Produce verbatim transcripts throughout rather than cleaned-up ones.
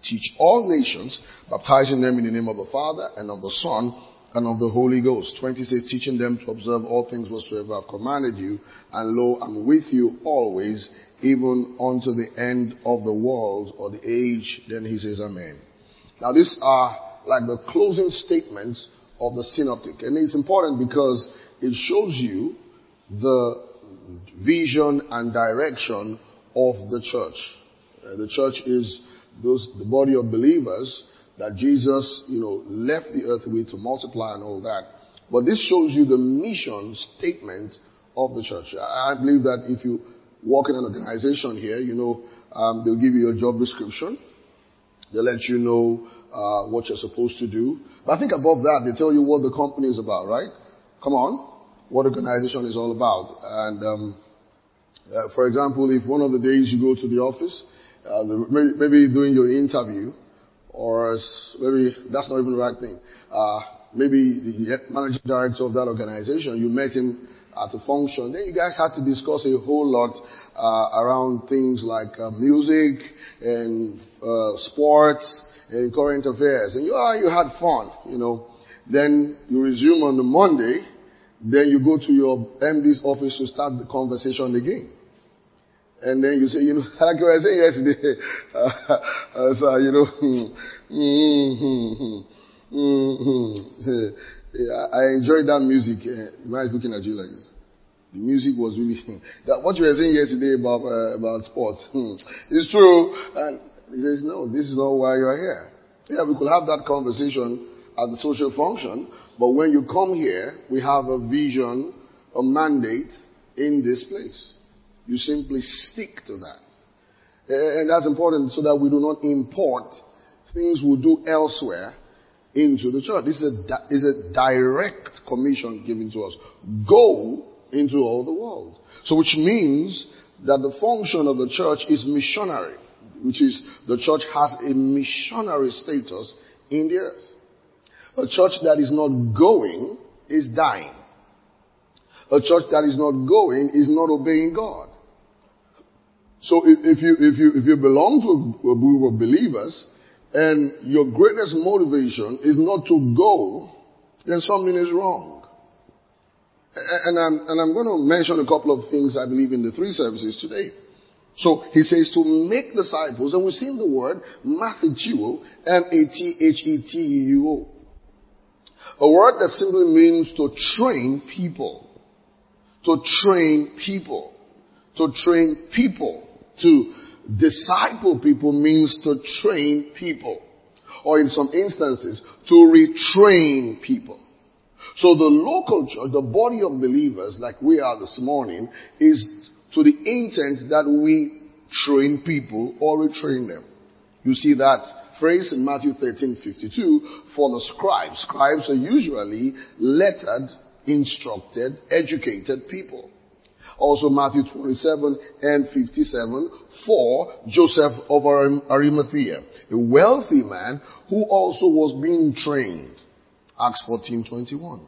teach all nations, baptizing them in the name of the Father and of the Son and of the Holy Ghost. twenty says, teaching them to observe all things whatsoever I've commanded you, and lo, I'm with you always, even unto the end of the world or the age. Then he says, amen. Now these are like the closing statements of the synoptic. And it's important because it shows you the vision and direction of the church. Uh, the church is those, the body of believers that Jesus, you know, left the earth with to multiply and all that. But this shows you the mission statement of the church. I, I believe that if you work in an organization here, you know, um, they'll give you a job description. They'll let you know uh, what you're supposed to do. But I think above that, they tell you what the company is about, right? Come on. What organization is all about. And, um, uh, for example, if one of the days you go to the office, uh, the, maybe, maybe doing your interview, or maybe that's not even the right thing. Uh, maybe the managing director of that organization, you met him at a function. Then you guys had to discuss a whole lot uh, around things like uh, music and uh, sports and current affairs. And you, uh, you had fun, you know. Then you resume on the Monday. Then you go to your M D's office to start the conversation again. And then you say, you know, like I was saying yesterday, uh, uh, so, you know, mm-hmm, mm-hmm. Yeah, I enjoyed that music. Uh, man is looking at you like this. The music was really, that what you were saying yesterday about, uh, about sports, it's true. And he says, no, this is not why you are here. Yeah, we could have that conversation at the social function, but when you come here, we have a vision, a mandate in this place. You simply stick to that. And that's important so that we do not import things we do elsewhere into the church. This is a, is a direct commission given to us. Go into all the world. So which means that the function of the church is missionary, which is the church has a missionary status in the earth. A church that is not going is dying. A church that is not going is not obeying God. So if, if you if you if you belong to a group of believers and your greatest motivation is not to go, then something is wrong. And I'm and I'm going to mention a couple of things I believe in the three services today. So he says to make disciples, and we've seen the word Matthew, M A T H E T E U O. A word that simply means to train people. To train people. To train people. To disciple people means to train people. Or in some instances, to retrain people. So the local church, the body of believers like we are this morning, is to the intent that we train people or retrain them. You see that phrase in Matthew thirteen fifty-two for the scribes. Scribes are usually lettered, instructed, educated people. Also Matthew twenty-seven and fifty-seven for Joseph of Arimathea, a wealthy man who also was being trained. Acts fourteen twenty-one.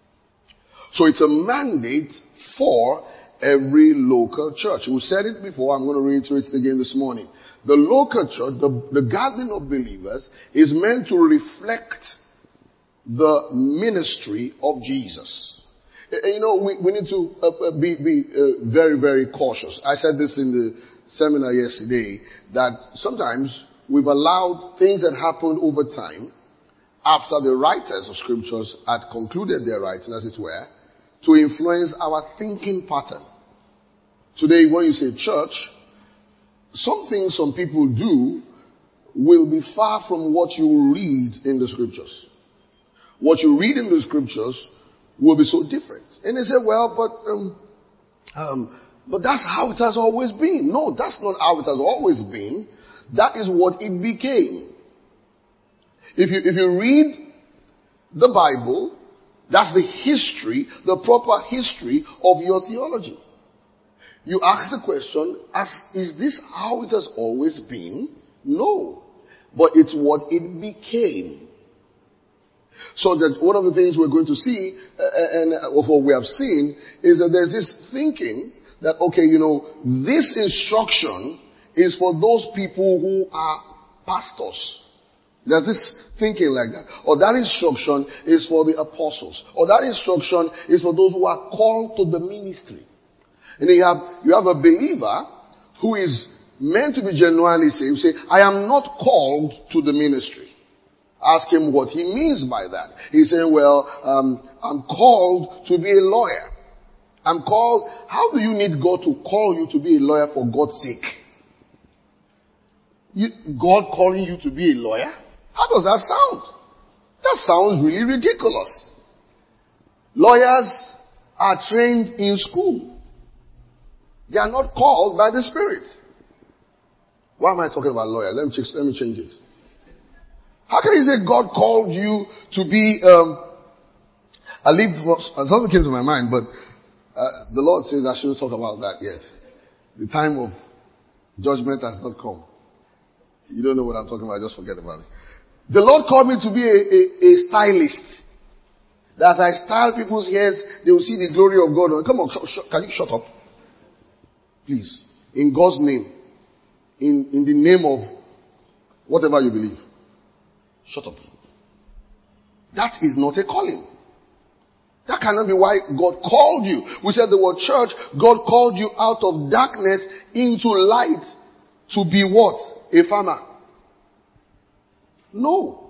So it's a mandate for every local church. We said it before, I'm going to reiterate it again this morning. The local church, the, the gathering of believers, is meant to reflect the ministry of Jesus. You know, we, we need to uh, be, be uh, very, very cautious. I said this in the seminar yesterday, that sometimes we've allowed things that happened over time, after the writers of scriptures had concluded their writing, as it were, to influence our thinking pattern. Today, when you say church, some things some people do will be far from what you read in the scriptures. What you read in the scriptures will be so different. And they say, well, but, um, um, but that's how it has always been. No, that's not how it has always been. That is what it became. If you, if you read the Bible, that's the history, the proper history of your theology. You ask the question, as, is this how it has always been? No. But it's what it became. So that one of the things we're going to see, uh, and uh, what we have seen, is that there's this thinking that, okay, you know, this instruction is for those people who are pastors. There's this thinking like that. Or that instruction is for the apostles. Or that instruction is for those who are called to the ministry. And then you have, you have a believer who is meant to be genuinely saved. Say, I am not called to the ministry. Ask him what he means by that. He's saying, well, um, I'm called to be a lawyer. I'm called. How do you need God to call you to be a lawyer for God's sake? You, God calling you to be a lawyer? How does that sound? That sounds really ridiculous. Lawyers are trained in school. They are not called by the Spirit. Why am I talking about lawyer? Let me change, let me change it. How can you say God called you to be, um, I leave, something came to my mind, but uh, the Lord says I shouldn't talk about that yet. The time of judgment has not come. You don't know what I'm talking about, just forget about it. The Lord called me to be a, a, a stylist. That as I style people's hairs, they will see the glory of God. Come on, sh- sh- can you shut up? Please. In God's name. In, in the name of whatever you believe. Shut up. That is not a calling. That cannot be why God called you. We said the word church. God called you out of darkness into light to be what? A farmer. No.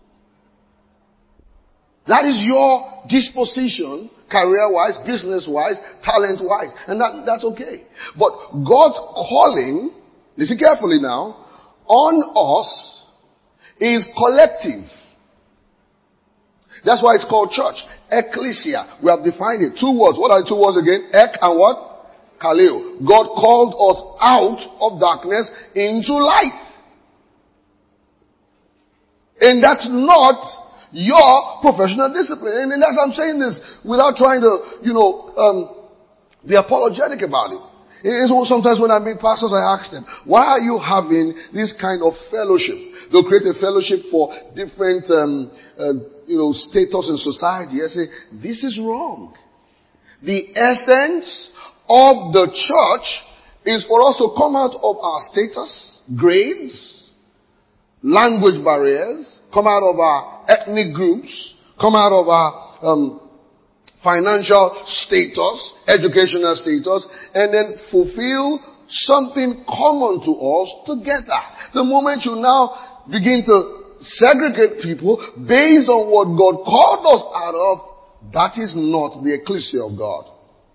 That is your disposition, career-wise, business-wise, talent-wise. And that, that's okay. But God's calling, listen carefully now, on us is collective. That's why it's called church. Ecclesia. We have defined it. Two words. What are the two words again? Ek and what? Kaleo. God called us out of darkness into light. And that's not your professional discipline. And that's, I'm saying this without trying to, you know, um, be apologetic about it. It's sometimes when I meet pastors, I ask them, why are you having this kind of fellowship? They'll create a fellowship for different, um, uh, you know, status in society. I say, this is wrong. The essence of the church is for us to come out of our status, grades, language barriers, come out of our ethnic groups, come out of our um, financial status, educational status, and then fulfill something common to us together. The moment you now begin to segregate people based on what God called us out of, that is not the ecclesia of God.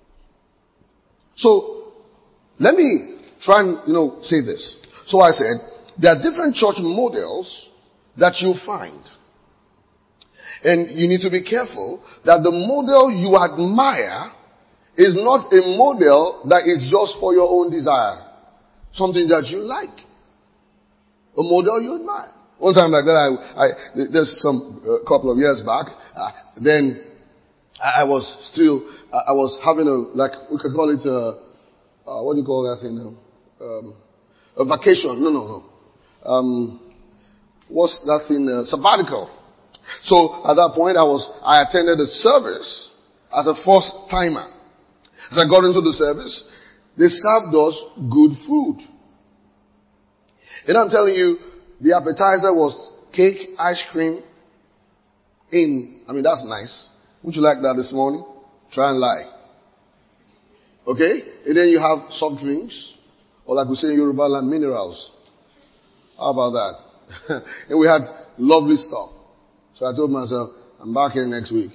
So, let me try and, you know, say this. So I said, there are different church models that you find. And you need to be careful that the model you admire is not a model that is just for your own desire. Something that you like. A model you admire. One time like that, I, I there's some uh, couple of years back, uh, then I, I was still, uh, I was having a, like, we could call it a, uh, what do you call that thing now? Um, a vacation. No, no, no. Um, what's that thing? Uh, sabbatical. So at that point, I was, I attended a service as a first timer. As I got into the service, they served us good food. And I'm telling you, the appetizer was cake, ice cream, in, I mean, that's nice. Would you like that this morning? Try and lie. Okay? And then you have soft drinks, or like we say in Yoruba land, minerals. How about that? And we had lovely stuff. So I told myself, I'm back here next week.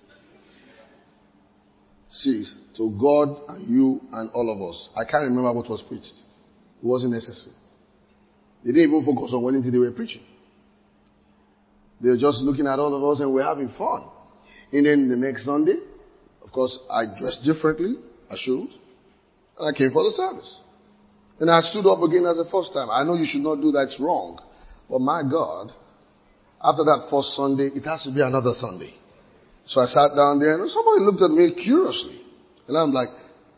See, so God and you and all of us. I can't remember what was preached. It wasn't necessary. They didn't even focus on anything they were preaching. They were just looking at all of us and we're having fun. And then the next Sunday, of course, I dressed differently. I should. And I came for the service. And I stood up again as a first time. I know you should not do that. It's wrong. But my God, after that first Sunday, it has to be another Sunday. So I sat down there and somebody looked at me curiously. And I'm like,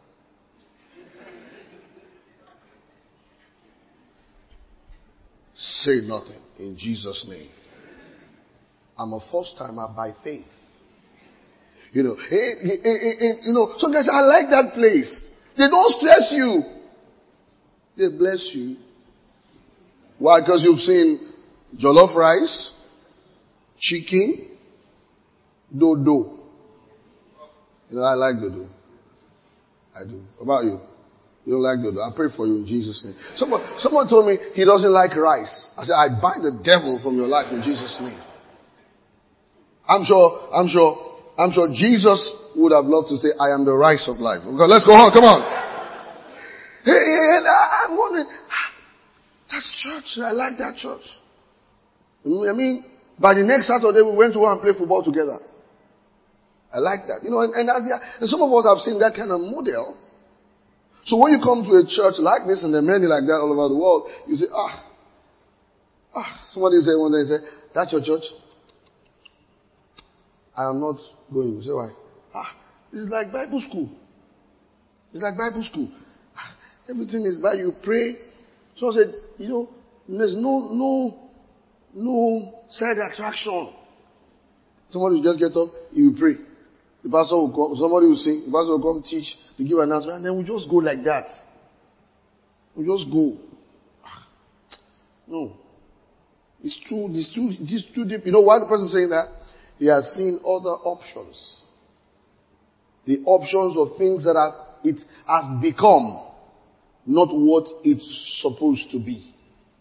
say nothing in Jesus' name. I'm a first timer by faith. You know, eh, eh, eh, eh, you know, some guys, I like that place. They don't stress you. They bless you Why? Because you've seen jollof rice, chicken, dodo. You know, I like dodo. I do. What about you? You don't like dodo? I pray for you in Jesus' name. Someone, someone told me he doesn't like rice. I said, I bind the devil from your life in Jesus' name. I'm sure, I'm sure, I'm sure Jesus would have loved to say, I am the rice of life. Okay, let's go on, come on. Hey, and I'm wondering, that's church. I like that church. I mean, by the next Saturday we went to go and play football together. I like that. You know, and, and, that's the, and some of us have seen that kind of model. So when you come to a church like this, and there are many like that all over the world, you say, ah, ah, somebody said one day, say, that's your church? I am not going. You say, why? Ah, it's like Bible school. It's like Bible school. Ah, everything is by you pray. So I said, you know, there's no, no, no side attraction. Somebody will just get up, he will pray. The pastor will come, somebody will sing, the pastor will come teach, they give an announcement, and then we just go like that. We just go. Ah, no. It's too, it's too, it's too deep. You know why the person is saying that? He has seen other options. The options of things that are, it has become, not what it's supposed to be.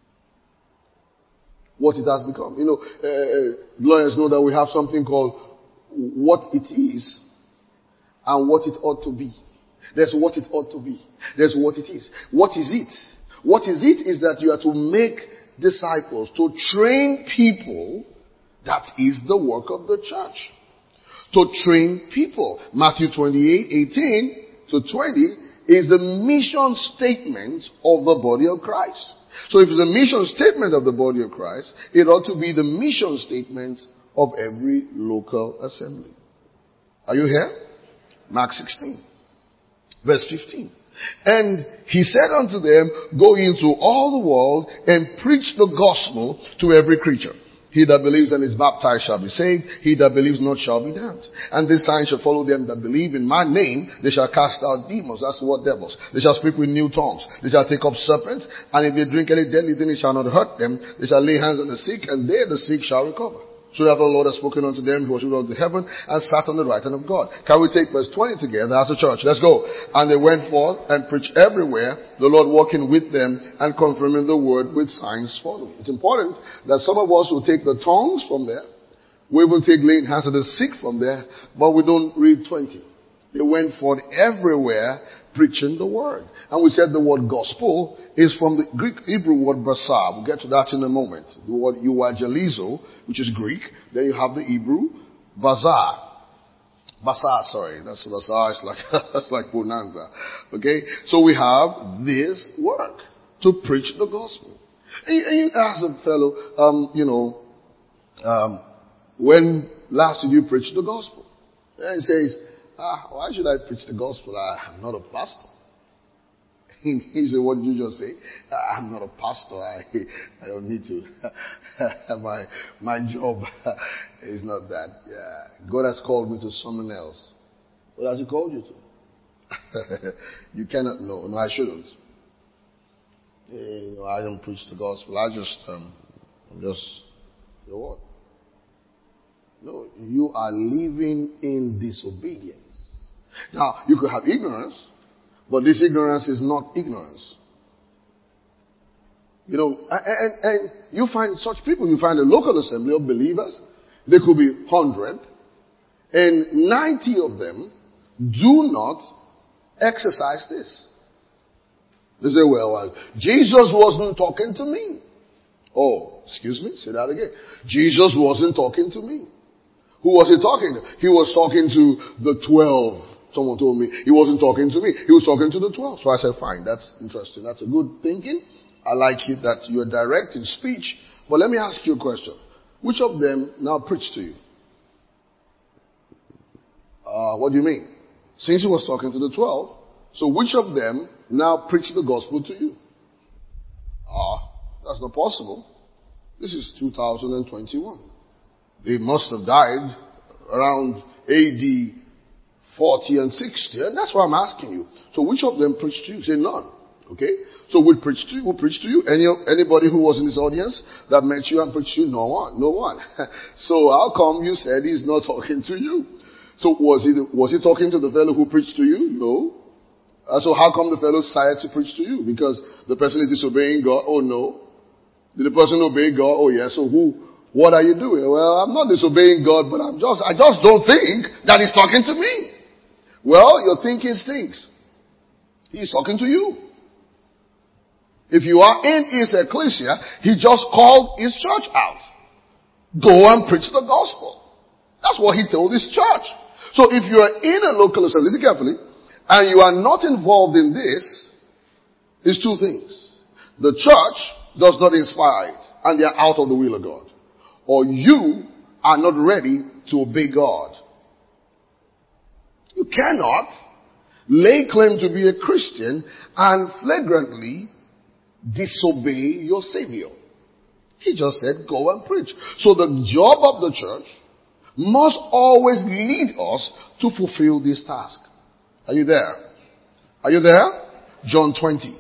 What it has become. You know, uh, lawyers know that we have something called what it is and what it ought to be. There's what it ought to be. There's what it is. What is it? What is it is that you are to make disciples, to train people. That is the work of the church. To train people. Matthew twenty-eight, eighteen to twenty is the mission statement of the body of Christ. So if it's a mission statement of the body of Christ, it ought to be the mission statement of every local assembly. Are you here? Mark sixteen, verse fifteen. And he said unto them, go into all the world and preach the gospel to every creature. He that believes and is baptized shall be saved. He that believes not shall be damned. And this sign shall follow them that believe in my name. They shall cast out demons. That's what devils. They shall speak with new tongues. They shall take up serpents. And if they drink any deadly thing, it shall not hurt them. They shall lay hands on the sick, and they, the sick, shall recover. So after the Lord has spoken unto them, he was ruled unto heaven and sat on the right hand of God. Can we take verse twenty together as a church? Let's go. And they went forth and preached everywhere, the Lord walking with them and confirming the word with signs following. It's important that some of us will take the tongues from there. We will take laying hands on the sick from there, but we don't read twenty. They went forth everywhere preaching the word. And we said the word gospel is from the Greek Hebrew word basar. We'll get to that in a moment. The word euangelizo, which is Greek. Then you have the Hebrew bazar. Basar, sorry. That's basar. It's like, that's like bonanza. Okay? So we have this work to preach the gospel. And you, and you ask a fellow, um, you know, um, when last did you preach the gospel? And he says, ah, why should I preach the gospel? I, I'm not a pastor. He said, what did you just say? I'm not a pastor. I, I don't need to. my, my job is not that. Yeah. God has called me to someone else. What has he called you to? You cannot know. No, I shouldn't. You know, I don't preach the gospel. I just, um, I'm just, you know what? No, you are living in disobedience. Now, you could have ignorance, but this ignorance is not ignorance. You know, and, and, and you find such people, you find a local assembly of believers, they could be one hundred, and ninety of them do not exercise this. They say, well, well, Jesus wasn't talking to me. Oh, excuse me, say that again. Jesus wasn't talking to me. Who was he talking to? He was talking to the twelve. Someone told me he wasn't talking to me. He was talking to the twelve. So I said, fine, that's interesting. That's a good thinking. I like it that you're direct in speech. But let me ask you a question. Which of them now preached to you? Uh, what do you mean? Since he was talking to the twelve, so which of them now preached the gospel to you? Ah, uh, that's not possible. This is two thousand twenty-one. They must have died around A D forty and sixty. And that's why I'm asking you. So which of them preached to you? Say none. Okay? So who preached to you? Who preached to you? Any, anybody who was in this audience that met you and preached to you? No one. No one. So how come you said he's not talking to you? So was he, was he talking to the fellow who preached to you? No. Uh, so how come the fellow decided to preach to you? Because the person is disobeying God? Oh no. Did the person obey God? Oh yeah. So who, what are you doing? Well, I'm not disobeying God, but I'm just, I just don't think that he's talking to me. Well, your thinking stinks. He's talking to you. If you are in his ecclesia, he just called his church out. Go and preach the gospel. That's what he told his church. So if you are in a local assembly, listen carefully, and you are not involved in this, it's two things. The church does not inspire it, and they are out of the will of God. Or you are not ready to obey God. You cannot lay claim to be a Christian and flagrantly disobey your Savior. He just said, go and preach. So the job of the church must always lead us to fulfill this task. Are you there? Are you there? John twenty.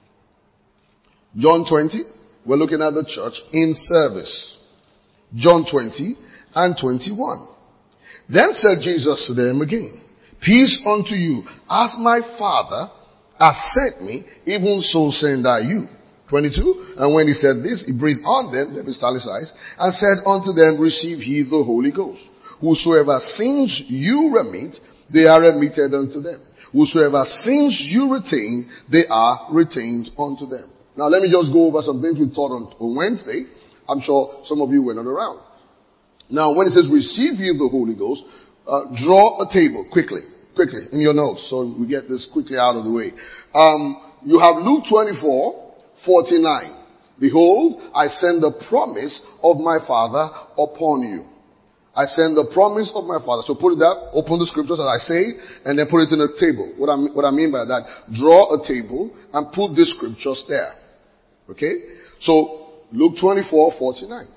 John twenty. We're looking at the church in service. John twenty and twenty-one. Then said Jesus to them again, peace unto you. As my Father has sent me, even so send I you. twenty-two. And when he said this, he breathed on them, them italicized, and said unto them, receive ye the Holy Ghost. Whosoever sins you remit, they are remitted unto them. Whosoever sins you retain, they are retained unto them. Now let me just go over some things we taught on, on Wednesday. I'm sure some of you were not around. Now when it says receive ye the Holy Ghost, uh, draw a table quickly, quickly in your notes so we get this quickly out of the way. Um, you have Luke twenty-four, forty-nine. Behold, I send the promise of my Father upon you. I send the promise of my Father. So put it up, open the scriptures as I say, and then put it in a table. What I, what I mean by that, draw a table and put the scriptures there. Okay? So, Luke twenty-four, forty-nine.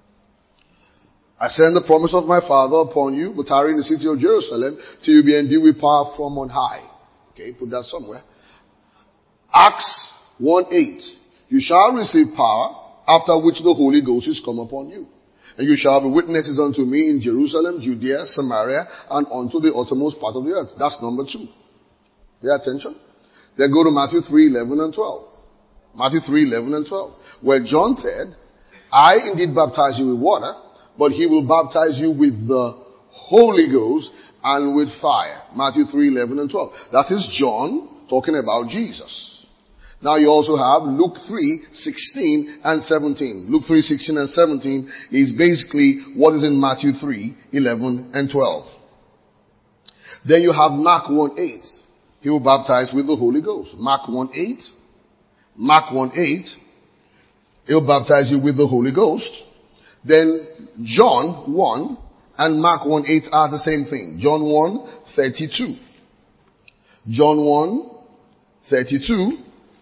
I send the promise of my Father upon you, but tarry in the city of Jerusalem till you be endued with power from on high. Okay, put that somewhere. Acts one eight. You shall receive power, after which the Holy Ghost is come upon you. And you shall be witnesses unto me in Jerusalem, Judea, Samaria, and unto the uttermost part of the earth. That's number two. Pay attention. Then go to Matthew three, eleven and twelve. Matthew three, eleven and twelve. Where John said, I indeed baptize you with water, but he will baptize you with the Holy Ghost and with fire. Matthew three, eleven and twelve. That is John talking about Jesus. Now you also have Luke three, sixteen and seventeen. Luke three, sixteen and seventeen is basically what is in Matthew three, eleven and twelve. Then you have Mark one, eight. He will baptize with the Holy Ghost. Mark one, eight. Mark one, eight. He'll baptize you with the Holy Ghost. Then John one and Mark one, eight are the same thing. John one, thirty-two. John one, thirty-two.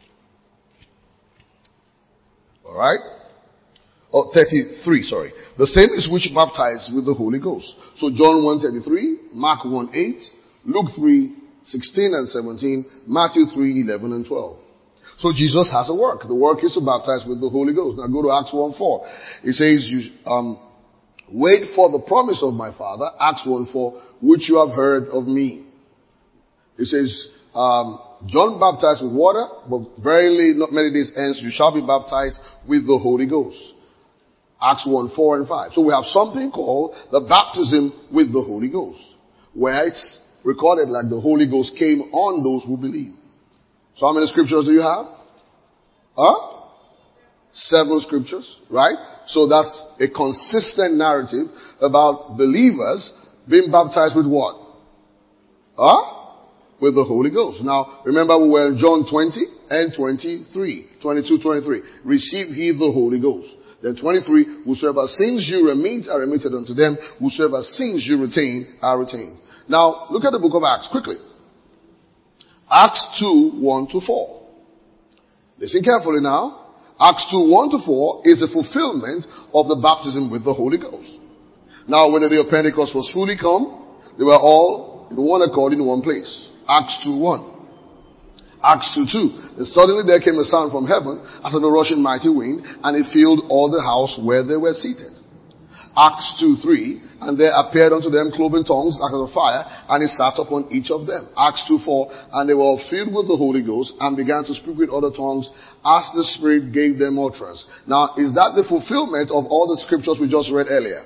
Alright? Oh, thirty-three, sorry. The same is which baptized with the Holy Ghost. So John one, thirty-three, Mark one, eight, Luke three, sixteen and seventeen, Matthew three, eleven and twelve. So Jesus has a work. The work is to baptize with the Holy Ghost. Now go to Acts one, four. It says, you, um, wait for the promise of my Father, Acts one, four, which you have heard of me. It says, um, John baptized with water, but verily not many days hence you shall be baptized with the Holy Ghost. Acts one, four and five. So we have something called the baptism with the Holy Ghost, where it's recorded like the Holy Ghost came on those who believe. So how many scriptures do you have? Huh? Seven scriptures, right? So that's a consistent narrative about believers being baptized with what? Huh? With the Holy Ghost. Now, remember we were in John twenty and twenty-three. twenty-two, twenty-three. Receive ye the Holy Ghost. Then twenty-three, whosoever sins you remit are remitted unto them. Whosoever sins you retain are retained. Now, look at the book of Acts quickly. Acts two, one to four. Listen carefully now. Acts two, one to four is a fulfillment of the baptism with the Holy Ghost. Now, when the day of Pentecost was fully come, they were all in one accord in one place. Acts two, one. Acts two two. And suddenly there came a sound from heaven as of a rushing mighty wind, and it filled all the house where they were seated. Acts two three. And there appeared unto them cloven tongues like as of fire, and it sat upon each of them. Acts two four. And they were all filled with the Holy Ghost and began to speak with other tongues as the Spirit gave them utterance. Now, is that the fulfillment of all the scriptures we just read earlier?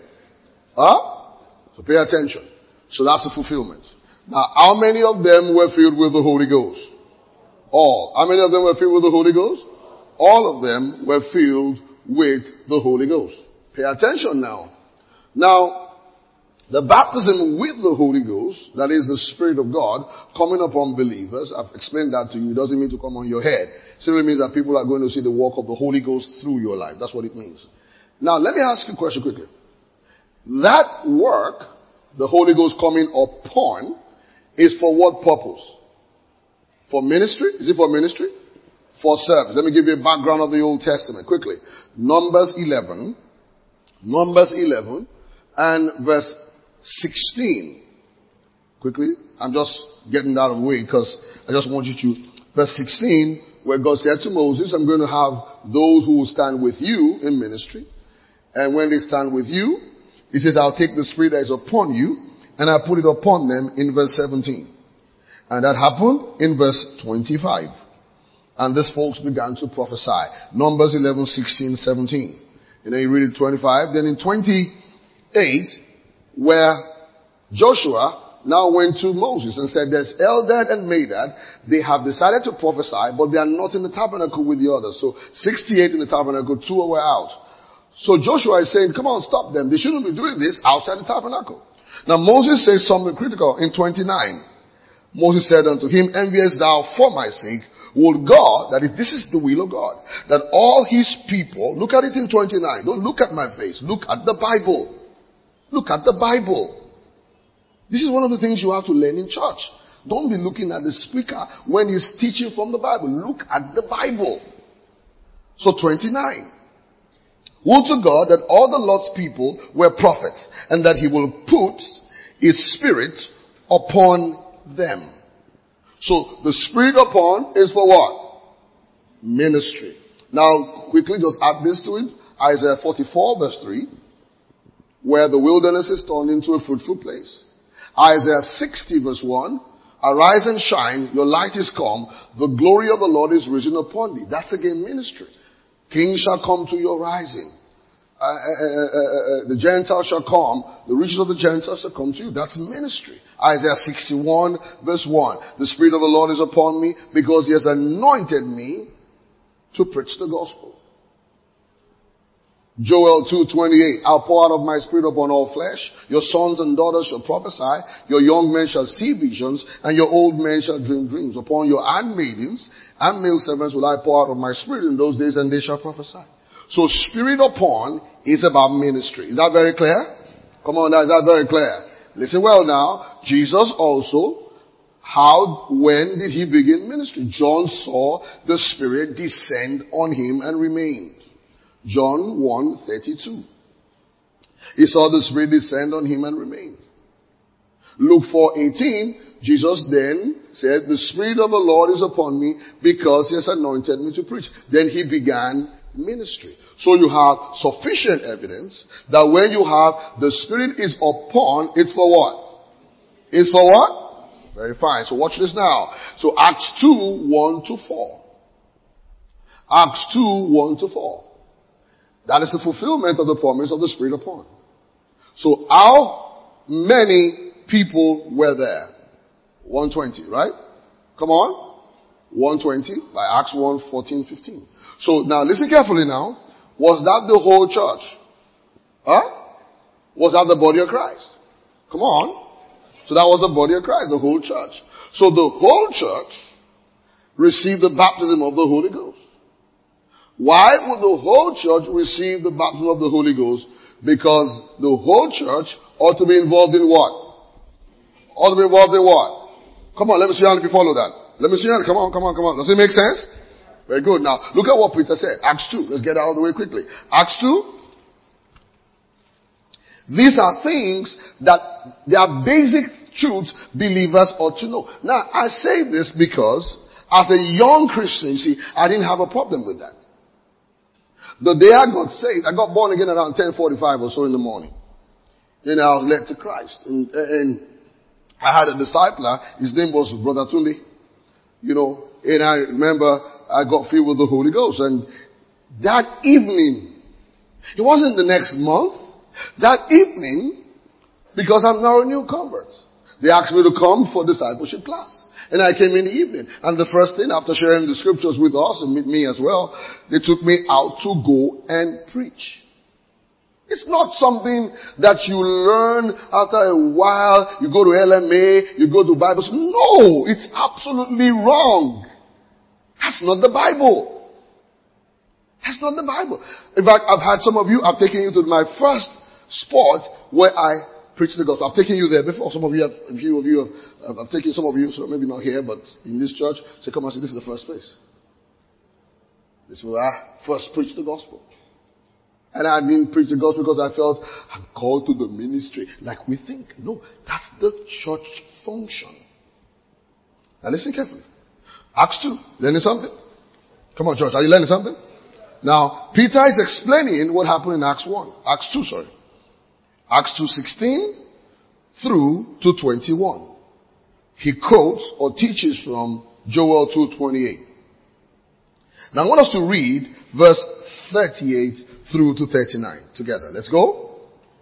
Huh? So pay attention. So that's the fulfillment. Now, how many of them were filled with the Holy Ghost? All. How many of them were filled with the Holy Ghost? All of them were filled with the Holy Ghost. Pay attention now. Now, the baptism with the Holy Ghost, that is the Spirit of God, coming upon believers, I've explained that to you, it doesn't mean to come on your head. It simply means that people are going to see the work of the Holy Ghost through your life. That's what it means. Now, let me ask you a question quickly. That work, the Holy Ghost coming upon, is for what purpose? For ministry? Is it for ministry? For service. Let me give you a background of the Old Testament quickly. Numbers eleven. Numbers eleven and verse sixteen. Quickly. I'm just getting that out of the way because I just want you to. Verse sixteen, where God said to Moses, I'm going to have those who will stand with you in ministry. And when they stand with you, he says, I'll take the Spirit that is upon you and I put it upon them in verse seventeen. And that happened in verse twenty-five. And these folks began to prophesy. Numbers eleven, sixteen, seventeen. And then you read it twenty-five. Then in twenty-eight, where Joshua now went to Moses and said, there's Eldad and Medad. They have decided to prophesy, but they are not in the tabernacle with the others. So sixty-eight in the tabernacle, two were out. So Joshua is saying, come on, stop them. They shouldn't be doing this outside the tabernacle. Now Moses says something critical in twenty-nine. Moses said unto him, enviest thou for my sake? Would God, that if this is the will of God, that all his people, look at it in twenty-nine, don't look at my face, look at the Bible. Look at the Bible. This is one of the things you have to learn in church. Don't be looking at the speaker when he's teaching from the Bible. Look at the Bible. So twenty-nine. Would to God that all the Lord's people were prophets, and that he will put his Spirit upon them. So the Spirit upon is for what? Ministry. Now quickly just add this to it. Isaiah forty-four verse three. Where the wilderness is turned into a fruitful place. Isaiah sixty verse one. Arise and shine, your light is come, the glory of the Lord is risen upon thee. That's again ministry. Kings shall come to your rising. Uh, uh, uh, uh, uh, the Gentiles shall come. The riches of the Gentiles shall come to you. That's ministry. Isaiah sixty-one verse one. The Spirit of the Lord is upon me because he has anointed me to preach the gospel. Joel two twenty-eight. I'll pour out of my Spirit upon all flesh. Your sons and daughters shall prophesy. Your young men shall see visions, and your old men shall dream dreams. Upon your handmaidens and male servants will I pour out of my Spirit in those days, and they shall prophesy. So Spirit upon is about ministry. Is that very clear? Come on now, is that very clear? Listen well now. Jesus also, how, when did he begin ministry? John saw the Spirit descend on him and remained. John one thirty-two. He saw the Spirit descend on him and remained. Luke four eighteen. Jesus then said, the Spirit of the Lord is upon me because he has anointed me to preach. Then he began ministry. So you have sufficient evidence that when you have the Spirit is upon, it's for what? It's for what? Very fine. So watch this now. So Acts two, one to four. Acts two, one to four. That is the fulfillment of the promise of the Spirit upon. So how many people were there? one twenty, right? Come on. one twenty by Acts one, fourteen, fifteen. So now listen carefully now. Was that the whole church? Huh? Was that the body of Christ? Come on. So that was the body of Christ, the whole church. So the whole church received the baptism of the Holy Ghost. Why would the whole church receive the baptism of the Holy Ghost? Because the whole church ought to be involved in what? Ought to be involved in what? Come on, let me see how if you follow that. Let me see how, come on, come on, come on. Does it make sense? Very good. Now, look at what Peter said. Acts two. Let's get out of the way quickly. Acts two. These are things that, they are basic truths believers ought to know. Now, I say this because As a young Christian, you see, I didn't have a problem with that. The day I got saved, I got born again around ten forty-five or so in the morning. Then I was led to Christ. And, and I had a discipler. His name was Brother Tunde. You know, and I remember I got filled with the Holy Ghost. And that evening, it wasn't the next month. That evening, because I'm now a new convert, they asked me to come for discipleship class. And I came in the evening. And the first thing, after sharing the scriptures with us and with me as well, they took me out to go and preach. It's not something that you learn after a while. You go to L M A, you go to Bible school. No, it's absolutely wrong. That's not the Bible. That's not the Bible. In fact, I've had some of you, I've taken you to my first spot where I preach the gospel. I've taken you there before. Some of you have, a few of you have, I've taken some of you, so maybe not here, but in this church, say, come and see, this is the first place. This is where I first preached the gospel. And I didn't preach the gospel because I felt I'm called to the ministry like we think. No, that's the church function. Now listen carefully. Acts two. Learning something? Come on, church. Are you learning something? Now, Peter is explaining what happened in Acts one. Acts two, sorry. Acts two sixteen through to twenty-one. He quotes or teaches from Joel two twenty-eight. Now I want us to read verse thirty-eight through to thirty-nine together. Let's go.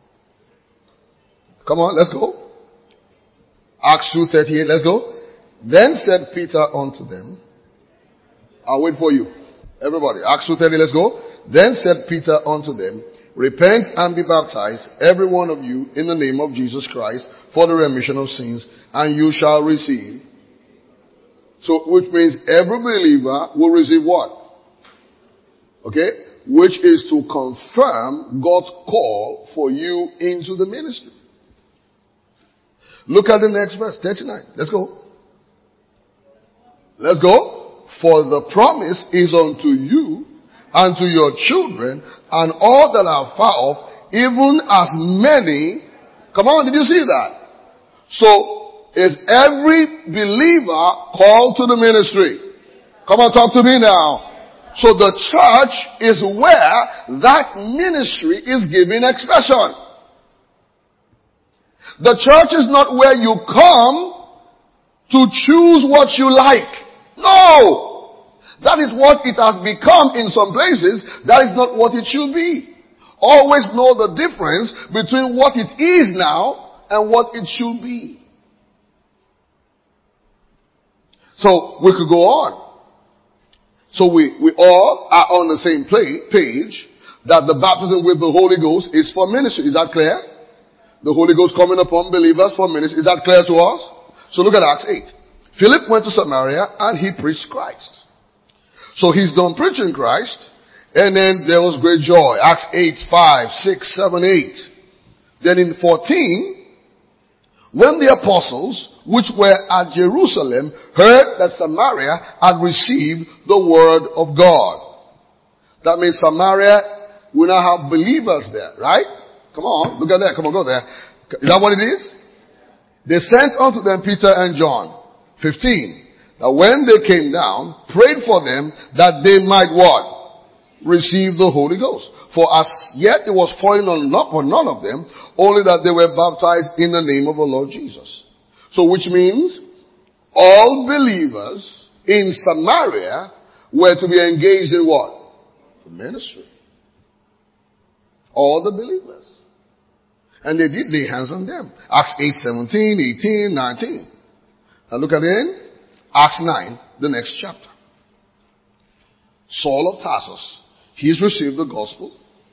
Come on, let's go. Acts two thirty-eight, let's go. Then said Peter unto them, I'll wait for you. Everybody, Acts two thirty, let's go. Then said Peter unto them, repent and be baptized, every one of you, in the name of Jesus Christ, for the remission of sins, and you shall receive. So, which means every believer will receive what? Okay? Which is to confirm God's call for you into the ministry. Look at the next verse, thirty-nine. Let's go. Let's go. For the promise is unto you and to your children and all that are far off, even as many. Come on, did you see that? So, is every believer called to the ministry? Come on, talk to me now. So the church is where that ministry is giving expression. The church is not where you come to choose what you like. No! That is what it has become in some places. That is not what it should be. Always know the difference between what it is now and what it should be. So we could go on. So we, we all are on the same play, page that the baptism with the Holy Ghost is for ministry. Is that clear? The Holy Ghost coming upon believers for ministry. Is that clear to us? So look at Acts eight. Philip went to Samaria and he preached Christ. So he's done preaching Christ, and then there was great joy. Acts eight, five, six, seven, eight. Then in fourteen, when the apostles, which were at Jerusalem, heard that Samaria had received the word of God. That means Samaria will now have believers there, right? Come on, look at that. Come on, go there. Is that what it is? They sent unto them Peter and John. fifteen. Now when they came down, prayed for them that they might what? Receive the Holy Ghost. For as yet it was falling on not on none of them, only that they were baptized in the name of the Lord Jesus. So which means all believers in Samaria were to be engaged in what? The ministry. All the believers. And they did lay hands on them. Acts eight, seventeen, eighteen, nineteen. Now look at it. Acts nine, the next chapter. Saul of Tarsus. He's received the gospel.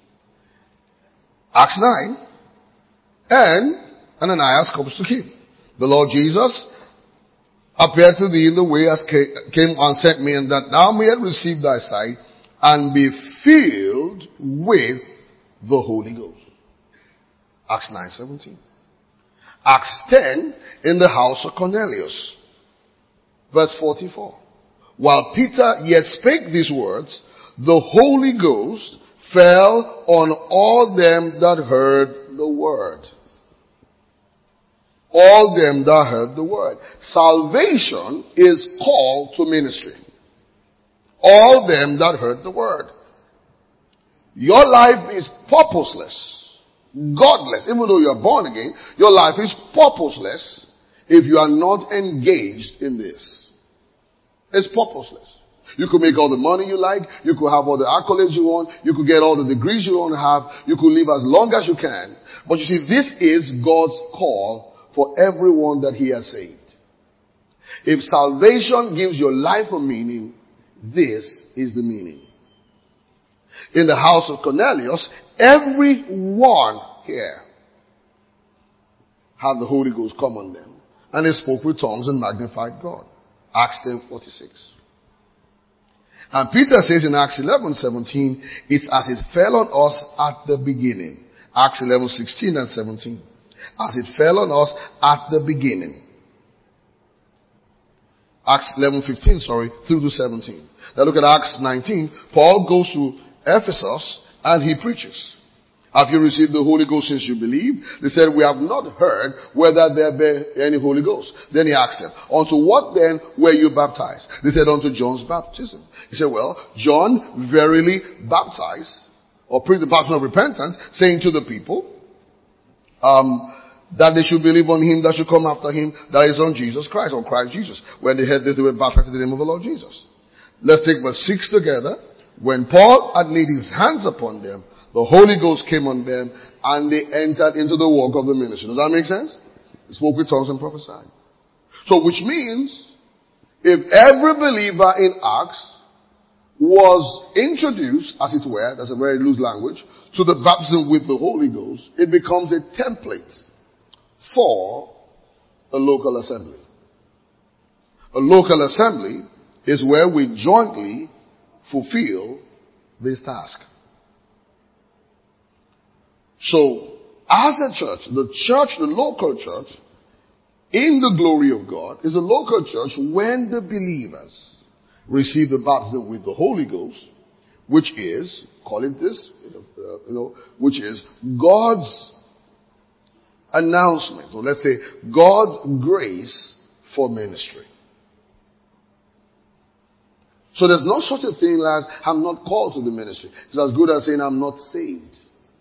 Acts nine. And Ananias comes to him. The Lord Jesus appeared to thee in the way as came and sent me, and that thou mayest receive thy sight and be filled with the Holy Ghost. Acts nine, seventeen. Acts ten, in the house of Cornelius. Verse forty-four. While Peter yet spake these words, the Holy Ghost fell on all them that heard the word. all them that heard the word. Salvation is called to ministry. All them that heard the word. Your life is purposeless, godless. Even though you are born again, your life is purposeless if you are not engaged in this. It's purposeless. You could make all the money you like. You could have all the accolades you want. You could get all the degrees you want to have. You could live as long as you can. But you see, this is God's call for everyone that He has saved. If salvation gives your life a meaning, this is the meaning. In the house of Cornelius, everyone here had the Holy Ghost come on them. And they spoke with tongues and magnified God. Acts ten forty-six. And Peter says in Acts eleven seventeen, it's as it fell on us at the beginning. Acts eleven sixteen and seventeen. As it fell on us at the beginning. Acts eleven fifteen, sorry, through to seventeen. Now look at Acts nineteen. Paul goes to Ephesus and he preaches. Have you received the Holy Ghost since you believe? They said, we have not heard whether there be any Holy Ghost. Then he asked them, unto what then were you baptized? They said, unto John's baptism. He said, well, John verily baptized, or preached the baptism of repentance, saying to the people, um, that they should believe on him that should come after him, that is on Jesus Christ, on Christ Jesus. When they heard this, they were baptized in the name of the Lord Jesus. Let's take verse six together. When Paul had laid his hands upon them, the Holy Ghost came on them, and they entered into the work of the ministry. Does that make sense? They spoke with tongues and prophesied. So, which means, if every believer in Acts was introduced, as it were, that's a very loose language, to the baptism with the Holy Ghost, it becomes a template for a local assembly. A local assembly is where we jointly fulfill this task. So, as a church, the church, the local church, in the glory of God, is a local church when the believers receive the baptism with the Holy Ghost, which is, call it this, you know, which is God's announcement, or let's say God's grace for ministry. So there's no such a thing as, I'm not called to the ministry. It's as good as saying, I'm not saved.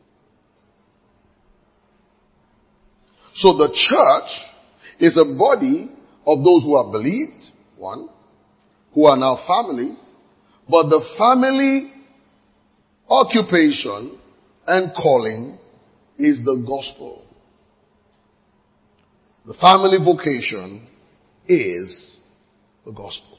So the church is a body of those who have believed, one, who are now family, but the family occupation and calling is the gospel. The family vocation is the gospel.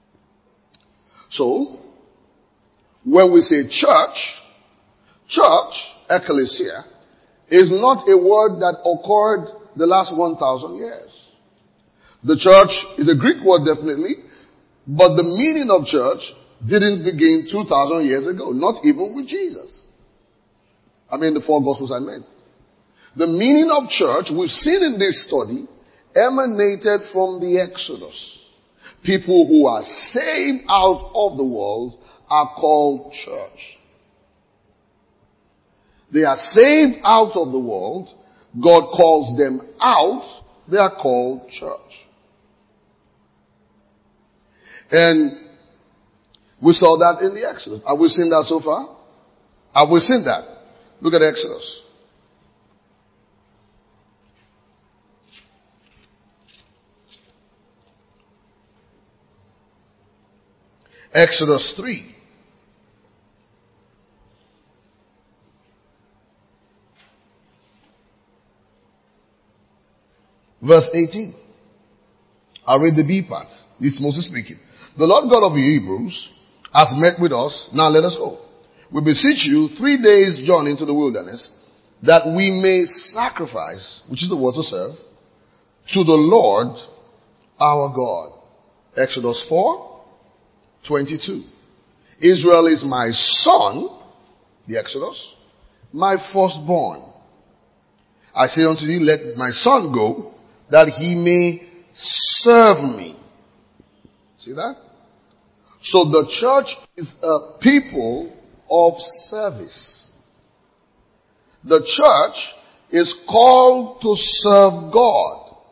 So, when we say church, church, ecclesia, is not a word that occurred the last one thousand years. The church is a Greek word definitely, but the meaning of church didn't begin two thousand years ago, not even with Jesus. I mean the four gospels I made. The meaning of church, we've seen in this study, emanated from the Exodus. People who are saved out of the world are called church. They are saved out of the world. God calls them out. They are called church. And we saw that in the Exodus. Have we seen that so far? Have we seen that? Look at Exodus. Exodus three. Verse eighteen. I'll read the B part. This is Moses speaking. The Lord God of the Hebrews has met with us. Now let us go. We beseech you three days journey into the wilderness, that we may sacrifice, which is the word to serve, to the Lord our God. Exodus four, twenty-two. Israel is my son, the Exodus, my firstborn. I say unto thee, let my son go, that he may serve me. See that? So the church is a people of service. The church is called to serve God.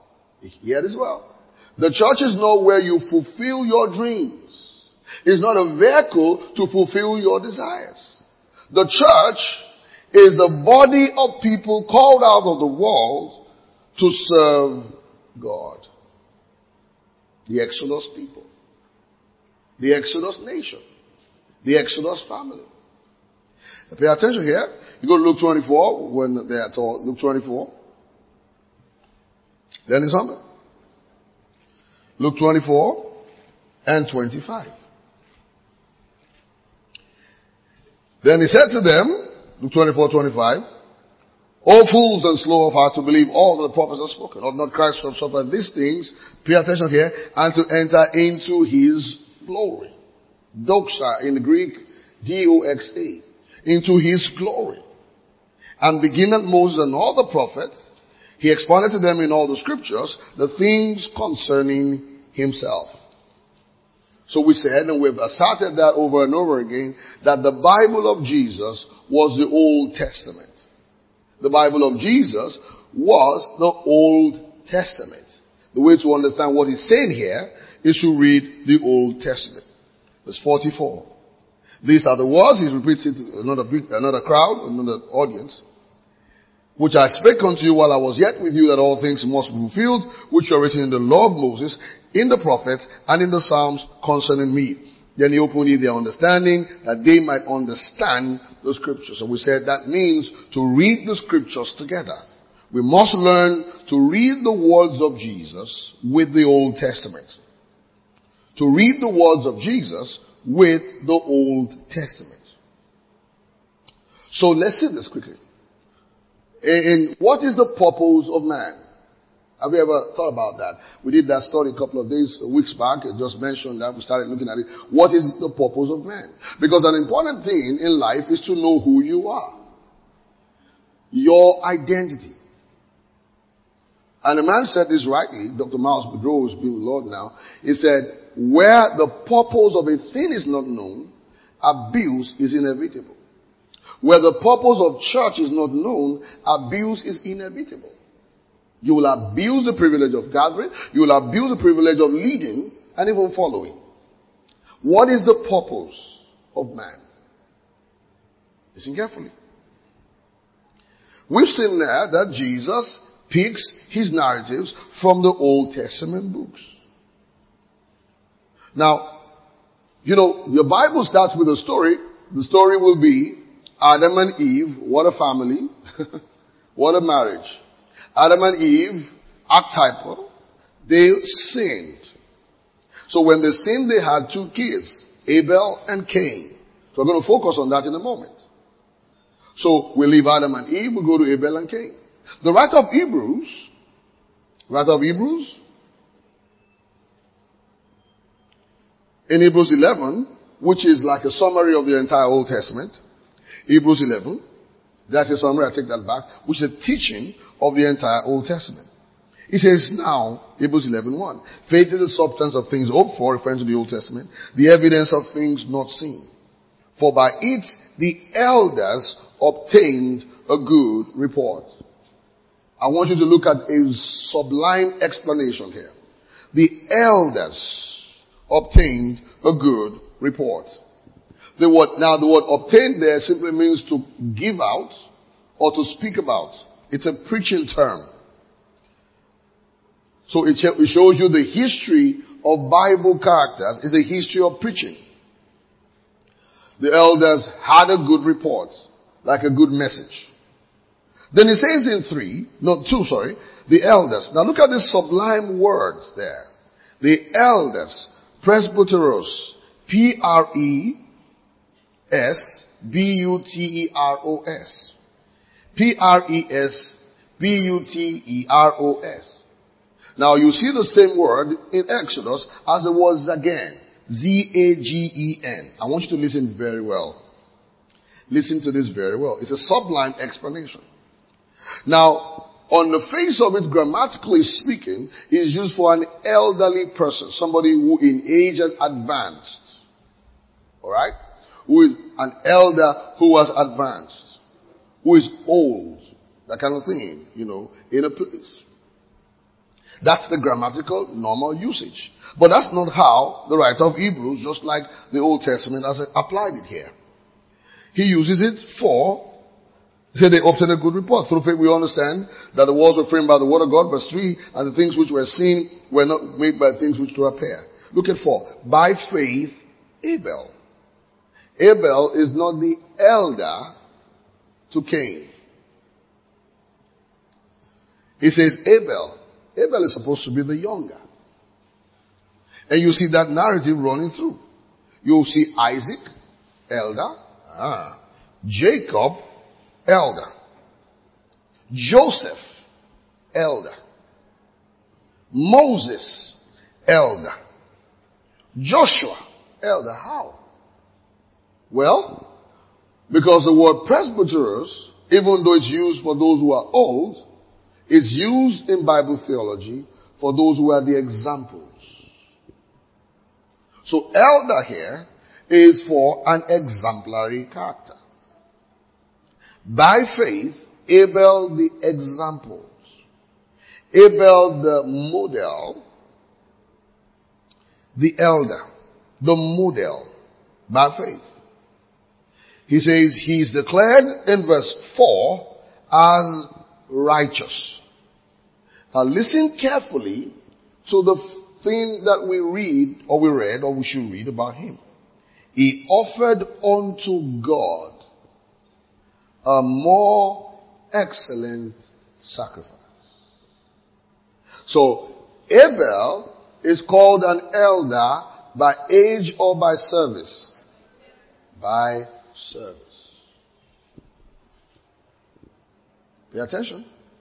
Hear this well. The church is not where you fulfill your dreams. It's not a vehicle to fulfill your desires. The church is the body of people called out of the world to serve God. The Exodus people. The Exodus nation. The Exodus family. Now pay attention here. You go to Luke twenty-four when they are told. Luke twenty-four. Then it's something. Luke twenty-four and twenty-five. Then he said to them, Luke twenty-four, twenty-five, O fools and slow of heart to believe all that the prophets have spoken. Ought not Christ to have suffered these things, pay attention here, and to enter into his glory. Doxa in the Greek, D O X A. Into his glory. And beginning at Moses and all the prophets, he expounded to them in all the scriptures the things concerning himself. So we said, and we've asserted that over and over again, that the Bible of Jesus was the Old Testament. The Bible of Jesus was the Old Testament. The way to understand what he's saying here is to read the Old Testament. Verse forty-four. These are the words, he's repeating to another, another crowd, another audience, which I spake unto you while I was yet with you, that all things must be fulfilled, which are written in the law of Moses, in the prophets, and in the Psalms concerning me. Then he opened their understanding, that they might understand the scriptures. So we said that means to read the scriptures together. We must learn to read the words of Jesus with the Old Testament. To read the words of Jesus with the Old Testament. So let's see this quickly. In what is the purpose of man? Have you ever thought about that? We did that study a couple of days, weeks back. I just mentioned that. We started looking at it. What is the purpose of man? Because an important thing in life is to know who you are. Your identity. And a man said this rightly, Doctor Miles Boudreau, who's been with the Lord now. He said, where the purpose of a thing is not known, abuse is inevitable. Where the purpose of church is not known, abuse is inevitable. You will abuse the privilege of gathering, you will abuse the privilege of leading, and even following. What is the purpose of man? Listen carefully. We've seen there that Jesus picks his narratives from the Old Testament books. Now, you know, your Bible starts with a story. The story will be Adam and Eve. What a family. What a marriage. Adam and Eve, archetypal, they sinned. So when they sinned, they had two kids, Abel and Cain. So we're going to focus on that in a moment. So we leave Adam and Eve, we go to Abel and Cain. The writer of Hebrews, writer of Hebrews, in Hebrews eleven, which is like a summary of the entire Old Testament, Hebrews eleven, that's a summary, I take that back, which is a teaching of the entire Old Testament. It says now, Hebrews eleven one, faith is the substance of things hoped for, referring to the Old Testament, the evidence of things not seen. For by it the elders obtained a good report. I want you to look at a sublime explanation here. The elders obtained a good report. The word, now the word obtained there simply means to give out or to speak about. It's a preaching term. So it, it shows you the history of Bible characters. It's the history of preaching. The elders had a good report, like a good message. Then it says in three, no, two, sorry, the elders. Now look at this sublime words there. The elders, presbyteros, P R E S B U T E R O S. P R E S B U T E R O S. Now you see the same word in Exodus as it was again. Z A G E N. I want you to listen very well. Listen to this very well. It's a sublime explanation. Now, on the face of it, grammatically speaking, is used for an elderly person. Somebody who in age has advanced. Alright? Who is an elder who has advanced. Who is old. That kind of thing, you know, in a place. That's the grammatical normal usage. But that's not how the writer of Hebrews, just like the Old Testament, has applied it here. He uses it for, he said they obtained a good report. Through faith we understand that the worlds were framed by the word of God, verse three, and the things which were seen were not made by things which do appear. Look at four. By faith, Abel. Abel is not the elder to Cain. He says Abel. Abel is supposed to be the younger. And you see that narrative running through. You'll see Isaac, elder. Ah. Jacob, elder. Joseph, elder. Moses, elder. Joshua, elder. How? Well, because the word presbyteros, even though it's used for those who are old, is used in Bible theology for those who are the examples. So elder here is for an exemplary character. By faith, Abel the examples. Abel the model. The elder. The model. By faith. He says he is declared in verse four as righteous. Now listen carefully to the thing that we read, or we read, or we should read about him. He offered unto God a more excellent sacrifice. So Abel is called an elder by age or by service? By service. Pay attention.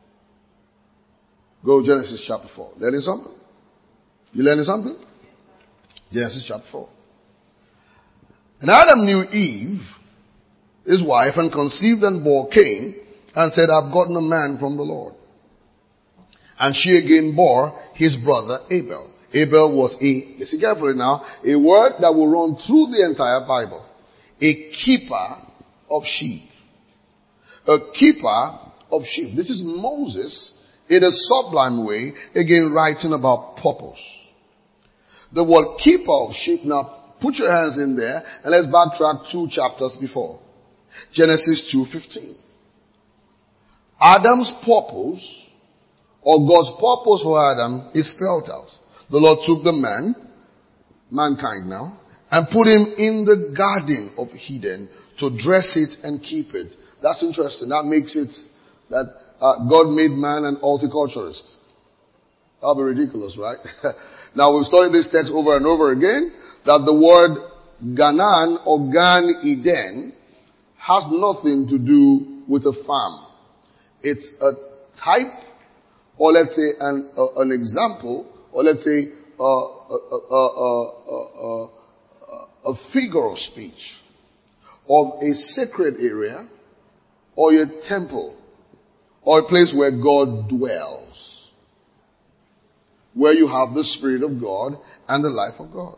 Go Genesis chapter four. Learning something? You learning something? Genesis chapter four. And Adam knew Eve, his wife, and conceived and bore Cain, and said, I've gotten a man from the Lord. And she again bore his brother Abel. Abel was a, listen carefully now, a word that will run through the entire Bible. A keeper of sheep. A keeper of sheep. This is Moses in a sublime way, again writing about purpose. The word keeper of sheep, now put your hands in there and let's backtrack two chapters before. Genesis two fifteen. Adam's purpose, or God's purpose for Adam, is spelled out. The Lord took the man, mankind now, and put him in the garden of Eden to dress it and keep it. That's interesting. That makes it that uh, God made man an horticulturist. That'll be ridiculous, right? Now we've studied this text over and over again, that the word Ganan or Gan Eden has nothing to do with a farm. It's a type, or let's say an, uh, an example, or let's say uh, a, a, a, a, a figure of speech of a sacred area or a temple or a place where God dwells, where you have the Spirit of God and the life of God.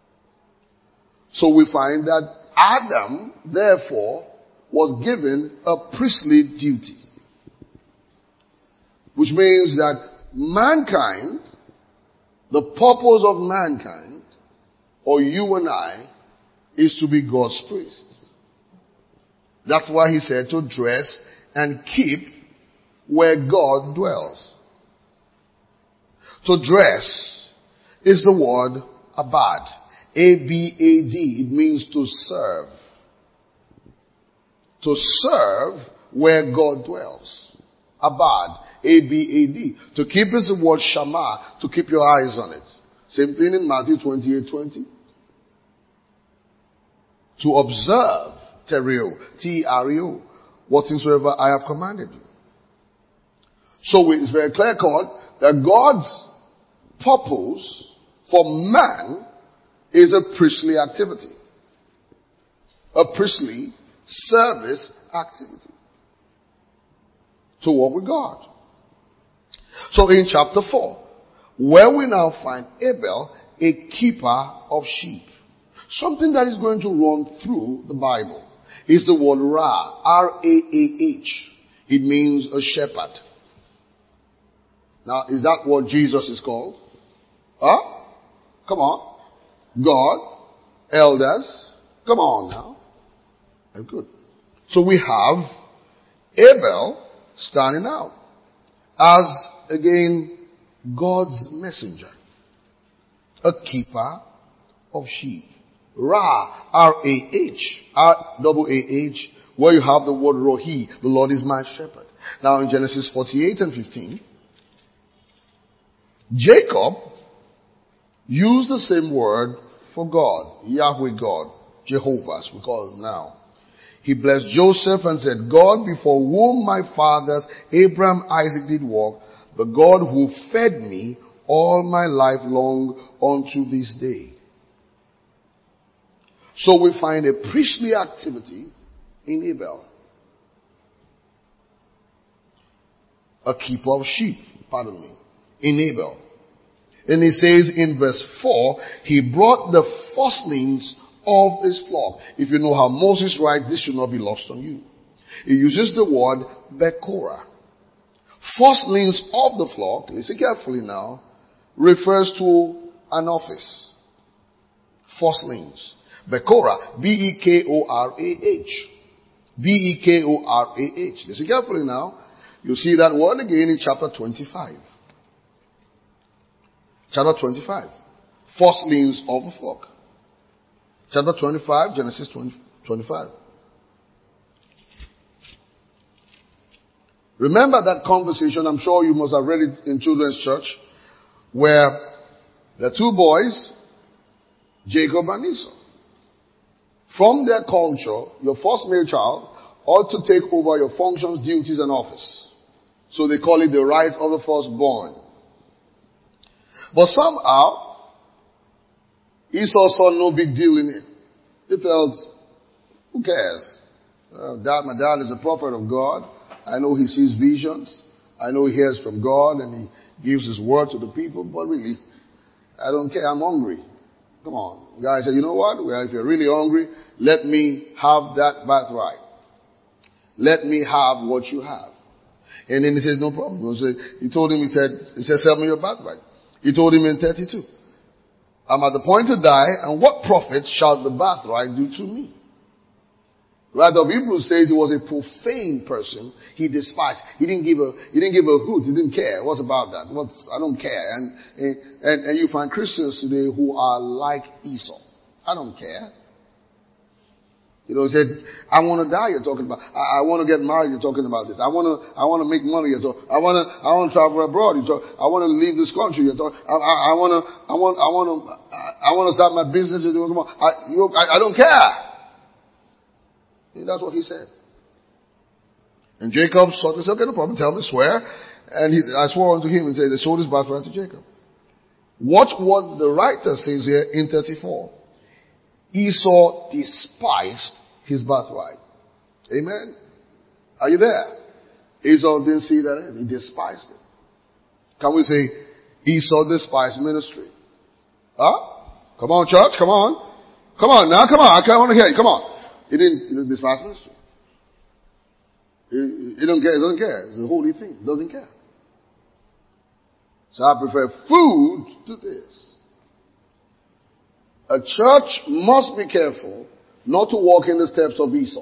So we find that Adam, therefore, was given a priestly duty. Which means that mankind, the purpose of mankind, or you and I, is to be God's priests. That's why he said to dress and keep where God dwells. To dress is the word abad. A B A D. It means to serve. To serve where God dwells. Abad. A B A D. To keep is the word shama. To keep your eyes on it. Same thing in Matthew twenty-eight twenty. To observe. Tereo. T R E O. Whatsoever I have commanded you. So it's very clear cut that God's purpose for man is a priestly activity. A priestly service activity. To walk with God. So in chapter four, where we now find Abel, a keeper of sheep. Something that is going to run through the Bible is the word Ra. R A A H. It means a shepherd. Now, is that what Jesus is called? Huh? Come on. God, elders. Come on now. That's good. So we have Abel standing out as, again, God's messenger. A keeper of sheep. Ra, R A H, R A H, where you have the word Rohi, the Lord is my shepherd. Now in Genesis forty-eight and fifteen, Jacob used the same word for God, Yahweh God, Jehovah as we call him now. He blessed Joseph and said, God before whom my fathers Abraham, Isaac did walk, the God who fed me all my life long unto this day. So we find a priestly activity in Abel. A keeper of sheep, pardon me, in Abel. And he says in verse four, he brought the firstlings of his flock. If you know how Moses writes, this should not be lost on you. He uses the word Bekora. Firstlings of the flock, listen carefully now, refers to an office. Firstlings. Bekora, B E K O R A H. B E K O R A H. Listen carefully now. You see that word again in chapter twenty-five. Chapter twenty-five. Firstlings of the flock. Chapter twenty-five, Genesis twenty, twenty-five. Remember that conversation, I'm sure you must have read it in children's church, where the two boys, Jacob and Esau. From their culture, your first male child ought to take over your functions, duties, and office. So they call it the right of the firstborn. But somehow, Esau saw no big deal in it. He felt, who cares? Uh, dad, my dad is a prophet of God. I know he sees visions. I know he hears from God and he gives his word to the people. But really, I don't care. I'm hungry. Come on. The guy said, you know what? Well, if you're really hungry, let me have that birthright. Let me have what you have. And then he said, no problem. He told him, he said, he said, sell me your birthright. He told him in thirty-two, I'm at the point to die, and what profit shall the birthright do to me? Writer of Hebrews says he was a profane person. He despised. He didn't give a, he didn't give a hoot. He didn't care. What's about that? What's, I don't care. And, and, and you find Christians today who are like Esau. I don't care. You know, he said, I want to die, you're talking about. I, I want to get married, you're talking about this. I want to, I want to make money, you're talking. I want to, I want to travel abroad, you're talking. I want to leave this country, you're talking. I, I, I want to, I want, I want to, I, I want to start my business, you're talking about. I, you know, I, I don't care. And that's what he said. And Jacob sought to say, okay, no problem, tell me, swear. And he, I swore unto him and said, they sold his birthright to Jacob. Watch what the writer says here in thirty-four. Esau despised his birthright. Amen. Are you there? Esau didn't see that. He despised it. Can we say Esau despised ministry? Huh? Come on, church. Come on. Come on now. Come on. I can't want to hear you. Come on. He didn't, he didn't despise ministry. He, he don't care. He doesn't care. It's a holy thing. He doesn't care. So I prefer food to this. A church must be careful not to walk in the steps of Esau.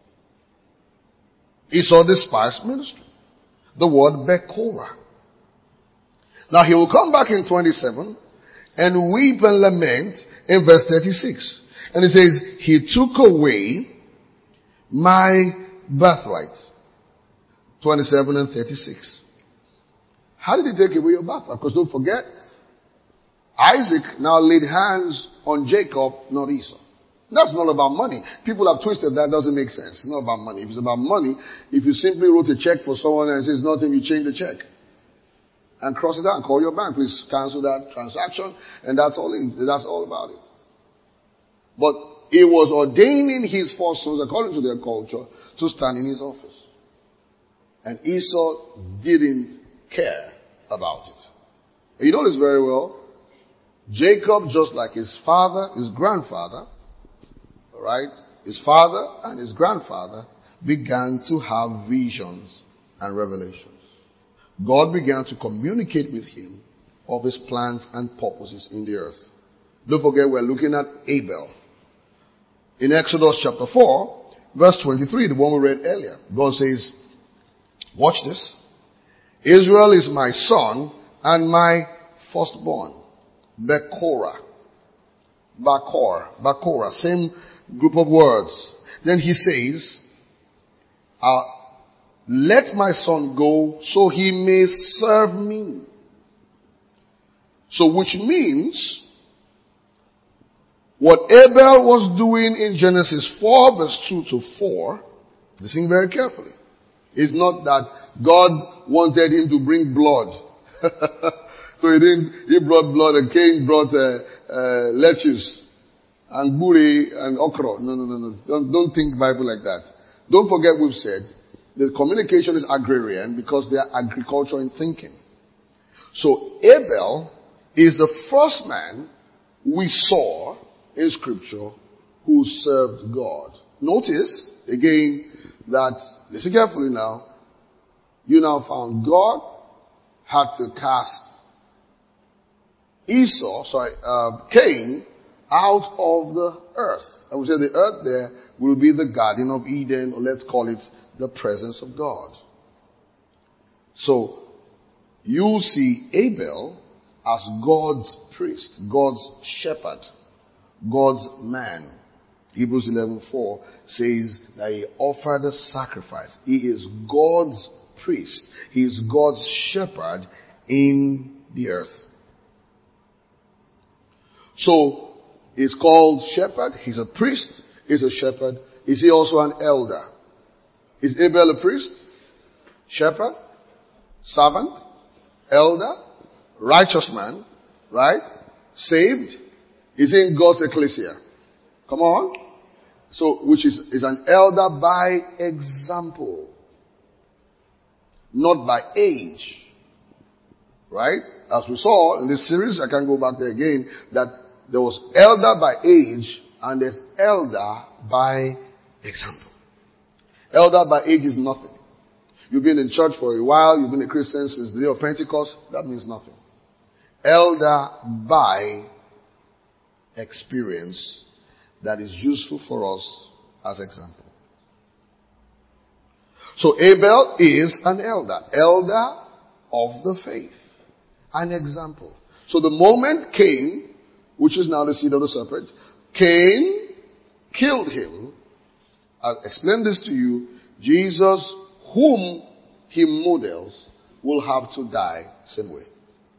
Esau despised ministry. The word Bekora. Now he will come back in twenty-seven and weep and lament in verse thirty-six. And it says, he took away my birthright. twenty-seven and thirty-six. How did he take away your birthright? Because don't forget, Isaac now laid hands on Jacob, not Esau. That's not about money. People have twisted that. Doesn't make sense. It's not about money. If it's about money, if you simply wrote a check for someone and it says nothing, you change the check. And cross it out and call your bank. Please cancel that transaction. And that's all, it, that's all about it. But he was ordaining his four sons, according to their culture, to stand in his office. And Esau didn't care about it. And you know this very well. Jacob, just like his father, his grandfather, right? His father and his grandfather began to have visions and revelations. God began to communicate with him of his plans and purposes in the earth. Don't forget, we're looking at Abel. In Exodus chapter four, verse twenty-three, the one we read earlier, God says, watch this. Israel is my son and my firstborn. Bekora. Bakor. Bakora. Same group of words. Then he says, uh, let my son go so he may serve me. So which means, what Abel was doing in Genesis four verse two to four, listen very carefully, is not that God wanted him to bring blood. So he didn't, he brought blood and Cain brought uh, uh, lettuce and buri and okra. No, no, no, no. Don't, don't think Bible like that. Don't forget we've said the communication is agrarian because they are agriculture in thinking. So Abel is the first man we saw in scripture who served God. Notice again that, listen carefully now, you now found God had to cast Esau, sorry, uh, Cain out of the earth. I would say the earth there will be the Garden of Eden, or let's call it the presence of God. So, you see Abel as God's priest, God's shepherd, God's man. Hebrews eleven four says that he offered a sacrifice. He is God's priest. He is God's shepherd in the earth. So, he's called shepherd. He's a priest. He's a shepherd. Is he also an elder? Is Abel a priest? Shepherd? Servant? Elder? Righteous man? Right? Saved? Is he in God's ecclesia? Come on. So, which is, is an elder by example. Not by age. Right? As we saw in this series, I can go back there again, that there was elder by age and there's elder by example. Elder by age is nothing. You've been in church for a while, you've been a Christian since the day of Pentecost, that means nothing. Elder by experience that is useful for us as example. So Abel is an elder. Elder of the faith. An example. So the moment Cain, which is now the seed of the serpent, Cain killed him. I'll explain this to you. Jesus, whom he models, will have to die same way.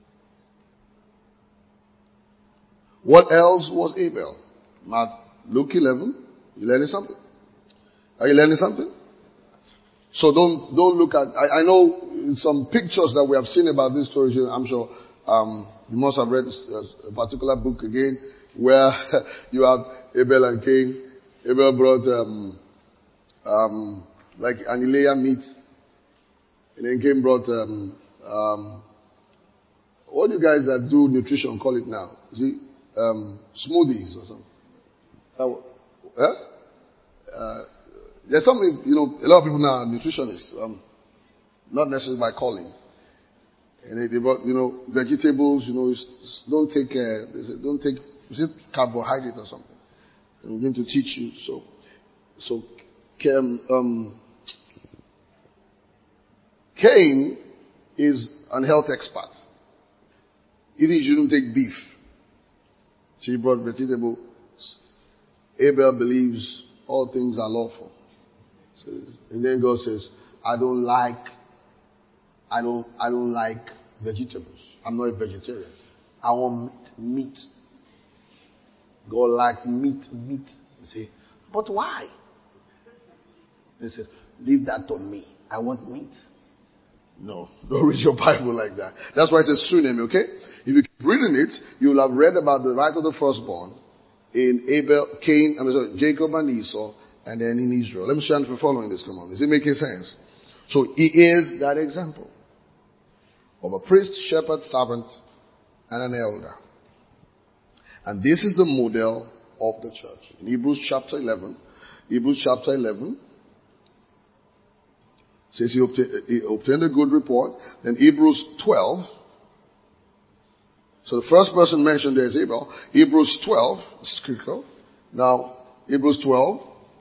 What else was Abel? Mark, Luke eleven. You learning something? Are you learning something? So don't, don't look at, I, I know some pictures that we have seen about this story, I'm sure, um, you must have read a particular book again, where you have Abel and Cain. Abel brought, um, um, like anilea meat. And then Cain brought, um, um, what do you guys that do nutrition call it now? Is it, um, smoothies or something? Uh, eh? uh, There's something, you know, a lot of people now are nutritionists, um, not necessarily by calling. And they, they brought, you know, vegetables, you know, don't take, uh, they say, don't take, is it carbohydrate or something? And we're going to teach you. So, so, um, Cain is an health expert. He thinks you don't take beef. So he brought vegetables. Abel believes all things are lawful. So, and then God says, I don't like, I don't, I don't like vegetables. I'm not a vegetarian. I want meat. meat. God likes meat, meat. You say, but why? They said, leave that on me. I want meat. No, don't read your Bible like that. That's why it says Sunem, okay? If you keep reading it, you'll have read about the right of the firstborn in Abel, Cain, I mean, sorry, Jacob and Esau, and then in Israel. Let me show you if you're following this. Come on. Is it making sense? So he is that example of a priest, shepherd, servant, and an elder. And this is the model of the church. In Hebrews chapter eleven, Hebrews chapter eleven Says he obtained, he obtained a good report. Then Hebrews twelve. So the first person mentioned there is Abel. Hebrews twelve. This is critical. Now, Hebrews twelve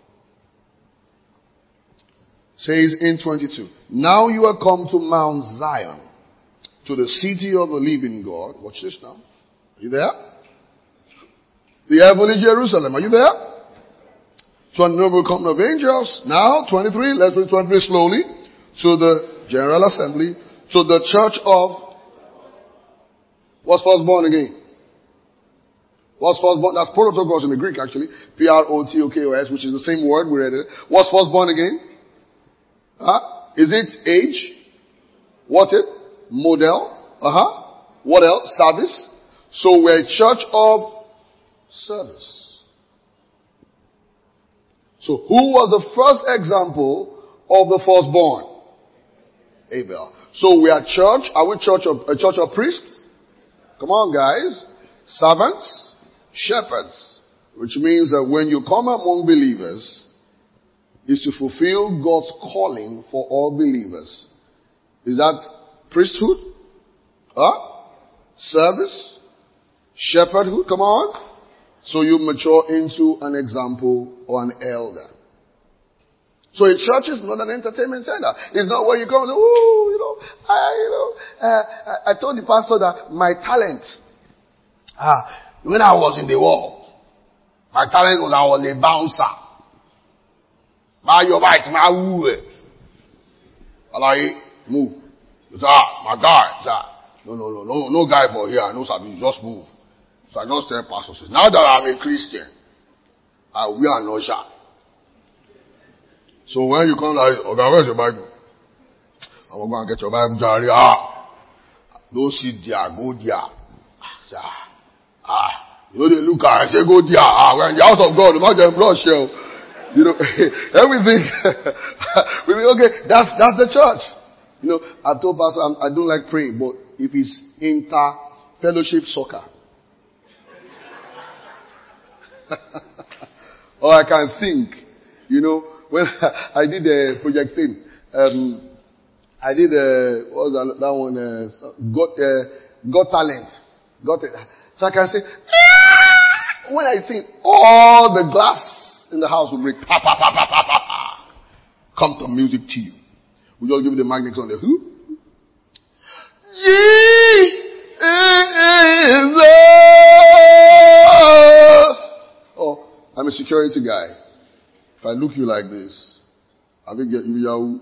says in twenty-two, now you are come to Mount Zion, to the city of the living God. Watch this now. Are you there? The heavenly Jerusalem. Are you there? To a noble company of angels. Now, twenty-three. Let's read twenty-three slowly. To the general assembly. To the church of... What's first born again? What's first born? That's protokos in the Greek actually. P R O T O K O S, which is the same word we read it. What's first born again? Huh? Is it age? What's it? Model? Uh-huh. What else? Service. So we're a church of service. So who was the first example of the firstborn? Abel. So we are church. Are we church of a church of priests? Come on, guys. Servants, shepherds. Which means that when you come among believers, is to fulfill God's calling for all believers. Is that priesthood? Huh? Service? Shepherdhood? Come on. So you mature into an example or an elder. So a church is not an entertainment center. It's not where you go, ooh, you know, I, you know, uh, I told the pastor that my talent, ah, when I was in the world, my talent was I was a bouncer. My your right, my woo. I like move. It's, ah, my guy, sir. No, no, no, no, no guy for here. No, sir, you just move. So I just tell pastors, now that I'm a Christian, I we are no shy. So when you come like, okay, where's your Bible? I'm going to go and get your Bible, Jerry. Ah, don't sit there, go there. Ah, ah, you know they look at, I say go there. Ah, we're in the house of God, imagine blood shell. You know, everything. We think, okay, that's that's the church. You know, I told Pastor I'm, I don't like praying, but if it's inter fellowship soccer, or I can sing, you know. When I did a project thing, um, I did a, what was that, that one, uh, got, uh, got talent. Got it. So I can say, ah! When I sing, all the glass in the house will break. Pa, pa, pa, pa, pa, pa, pa. Come to music to you. We just give you the magnets on the who? Jesus! Oh, I'm a security guy. If I look you like this, I will get you Yahoo.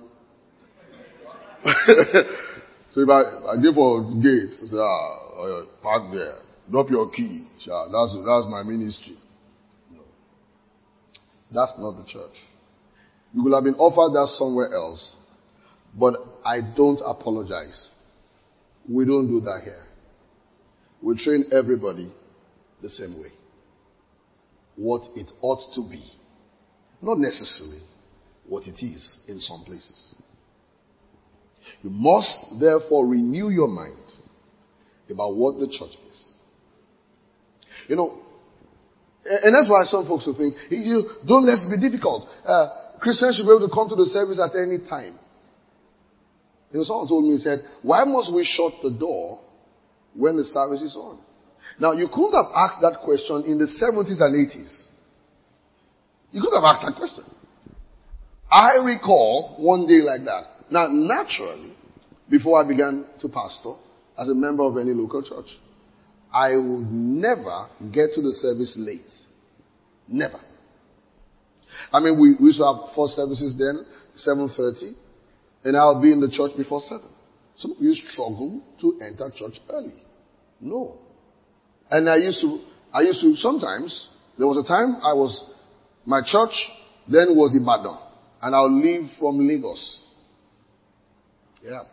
So if I, I give for gates, I say, ah, oh, park there. Drop your key. Yeah, that's, that's my ministry. No. That's not the church. You will have been offered that somewhere else. But I don't apologize. We don't do that here. We train everybody the same way. What it ought to be. Not necessarily what it is in some places. You must therefore renew your mind about what the church is. You know, and that's why some folks will think, you don't let's be difficult. Uh, Christians should be able to come to the service at any time. You know, someone told me, he said, why must we shut the door when the service is on? Now, you couldn't have asked that question in the seventies and eighties. You could have asked that question. I recall one day like that. Now, naturally, before I began to pastor, as a member of any local church, I would never get to the service late. Never. I mean, we, we used to have four services then, seven thirty, and I'll be in the church before seven. Some of you struggle to enter church early. No. And I used to, I used to, sometimes, there was a time I was, my church then was Ibadan, and I'll leave from Lagos. Yeah.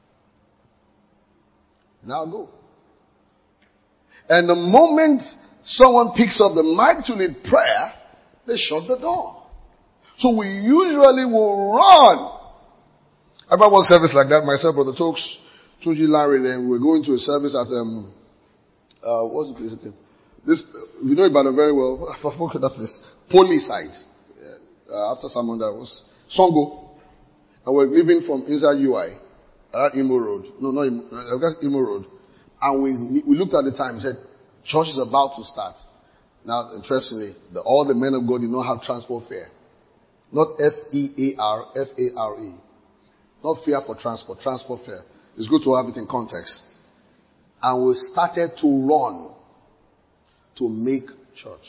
And I'll go. And the moment someone picks up the mic to lead prayer, they shut the door. So we usually will run. I remember one service like that, myself, Brother Tokes, Tunji Larry, then we were going to a service at, um, uh, what's the place again? This, we know Ibadan very well. I forgot that place. Poly side. Yeah. Uh, after someone that was Songo. And we're living from inside U I, around Imo Road. No, not Imo, uh, Imo Road. And we we looked at the time and said, church is about to start. Now, interestingly, the, all the men of God did not have transport fare. Not F E A R, F A R E. Not fare for transport, transport fare. It's good to have it in context. And we started to run to make church.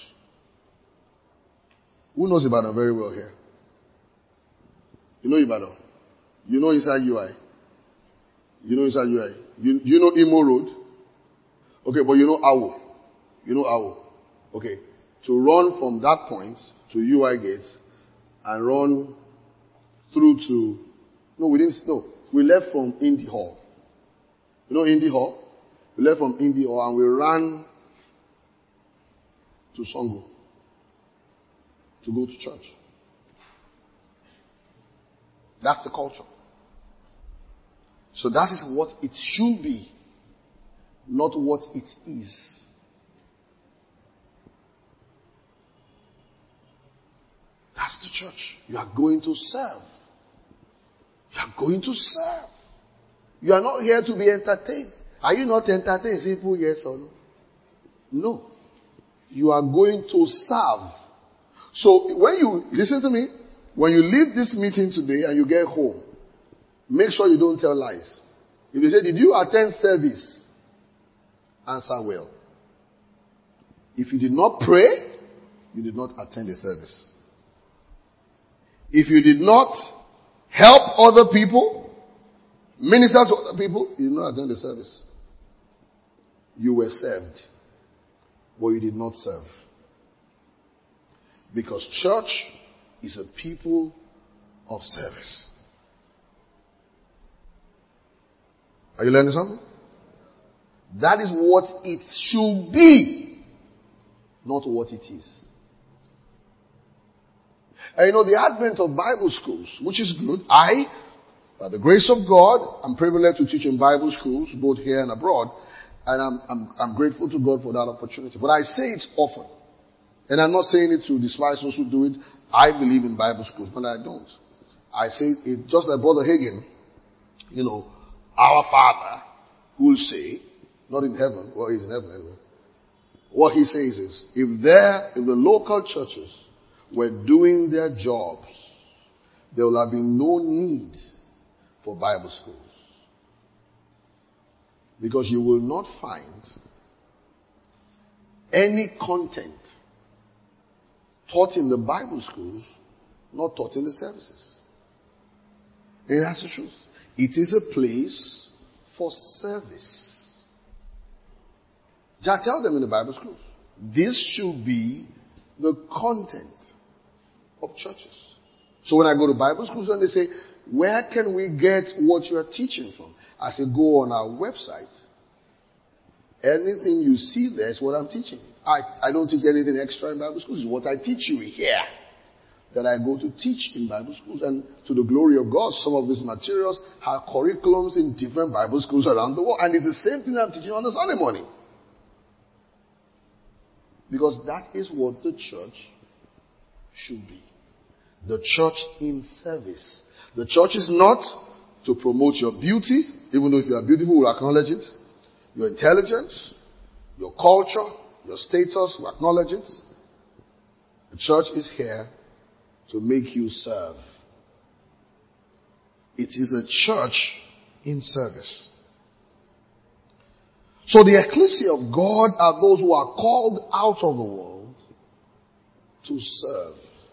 Who knows Ibadan very well here? You know Ibadan? You know inside U I? You know inside U I? You, you know Imo Road? Okay, but you know Awo. You know Awo. Okay. To run from that point to U I gates and run through to, no, we didn't, no, we left from Indy Hall. You know Indy Hall? We left from Indy Hall and we ran to Songo to go to church. That's the culture. So that is what it should be, not what it is. That's the church. You are going to serve. You are going to serve. You are not here to be entertained. Are you not entertained? Simple yes or no? No. You are going to serve. So when you, listen to me, when you leave this meeting today and you get home, make sure you don't tell lies. If you say, did you attend service? Answer well. If you did not pray, you did not attend the service. If you did not help other people, minister to other people, you did not attend the service. You were served, but you did not serve. Because church is a people of service. Are you learning something? That is what it should be, not what it is. And you know, the advent of Bible schools, which is good. I, by the grace of God, I'm privileged to teach in Bible schools, both here and abroad. And I'm, I'm, I'm grateful to God for that opportunity. But I say it often. And I'm not saying it to despise those who do it. I believe in Bible schools, but I don't. I say it just like Brother Hagin, you know, our Father will say, not in heaven, well, he's in heaven anyway. What he says is, if there, if the local churches were doing their jobs, there will have been no need for Bible schools. Because you will not find any content taught in the Bible schools not taught in the services. And that's the truth. It is a place for service. Just tell them in the Bible schools, this should be the content of churches. So when I go to Bible schools and they say, where can we get what you are teaching from? I say, go on our website. Anything you see there is what I'm teaching. I, I don't teach anything extra in Bible schools. It's what I teach you here that I go to teach in Bible schools. And to the glory of God, some of these materials have curriculums in different Bible schools around the world. And it's the same thing I'm teaching on the Sunday morning. Because that is what the church should be. The church in service. The church is not to promote your beauty, even though if you are beautiful, we'll acknowledge it. Your intelligence, your culture, your status, we'll acknowledge it. The church is here to make you serve. It is a church in service. So the ecclesia of God are those who are called out of the world to serve.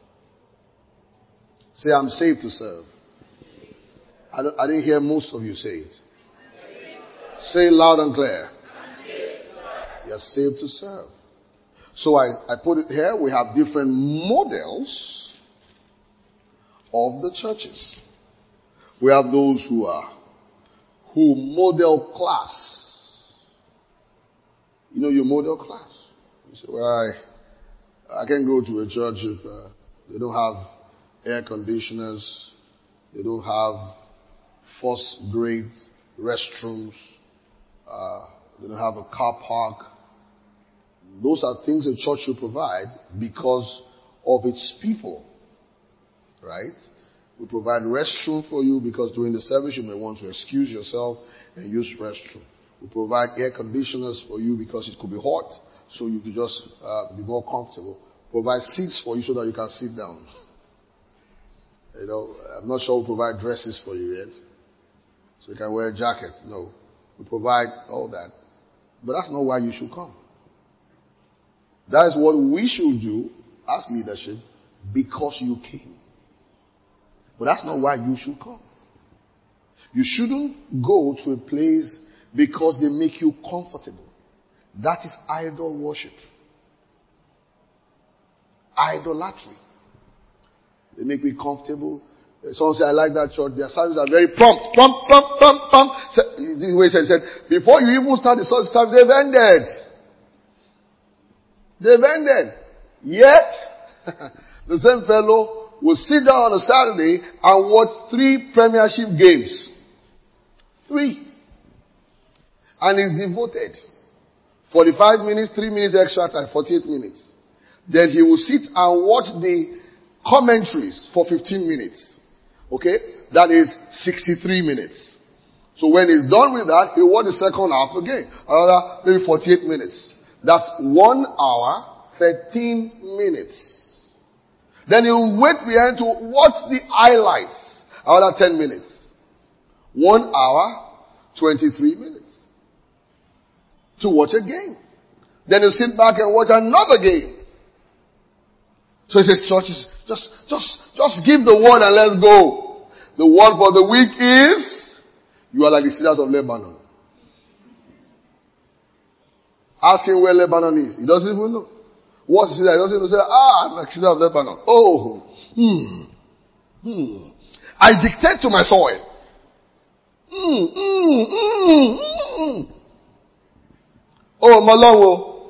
Say, I'm saved to serve. I, don't, I didn't hear most of you say it. Say it loud and clear. You're saved to serve. So I, I put it here. We have different models of the churches. We have those who are, who model class. You know your model class. You say, well, I, I can't go to a church if uh, they don't have air conditioners. They don't have first grade restrooms. Uh, they don't have a car park. Those are things a church should provide because of its people. Right? We provide restroom for you because during the service you may want to excuse yourself and use restroom. We provide air conditioners for you because it could be hot, so you could just uh, be more comfortable. Provide seats for you so that you can sit down. You know, I'm not sure we provide dresses for you yet, so you can wear a jacket. No, we provide all that. But that's not why you should come. That is what we should do as leadership because you came. But that's not why you should come. You shouldn't go to a place because they make you comfortable. That is idol worship. Idolatry. They make me comfortable. Someone said, I like that church. Their services are very prompt. Prompt, prompt, prompt, prompt. The way he said, said, before you even start the service, they've ended. They've ended. Yet, the same fellow will sit down on a Saturday and watch three premiership games. Three. And is devoted. forty-five minutes, three minutes extra time, forty-eight minutes. Then he will sit and watch the commentaries for fifteen minutes. Okay? That is sixty-three minutes. So when he's done with that, he'll watch the second half again. Another maybe forty-eight minutes. That's one hour, thirteen minutes. Then he'll wait behind to watch the highlights. Another ten minutes. One hour, twenty-three minutes. To watch a game. Then he'll sit back and watch another game. So he says, churches, just, just, just give the word and let's go. The word for the week is, you are like the cedars of Lebanon. Ask him where Lebanon is. He doesn't even know. What's the cedar? He doesn't even say, ah, I'm like cedar of Lebanon. Oh, hmm, hmm. I dictate to my soil. Hmm, hmm, hmm, hmm. Oh, Malawo.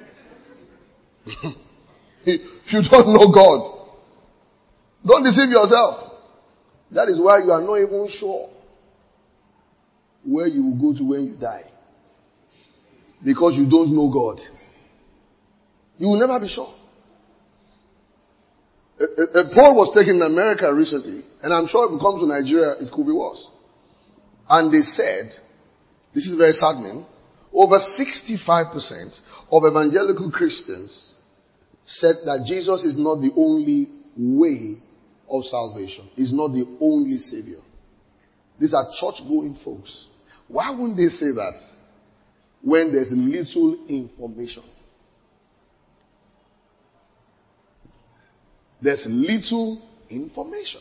You don't know God. Don't deceive yourself. That is why you are not even sure where you will go to when you die. Because you don't know God. You will never be sure. A, a, a poll was taken in America recently, and I'm sure if it comes to Nigeria, it could be worse. And they said, this is very saddening, over sixty-five percent of evangelical Christians said that Jesus is not the only way of salvation. He's not the only Savior. These are church-going folks. Why wouldn't they say that when there's little information? There's little information.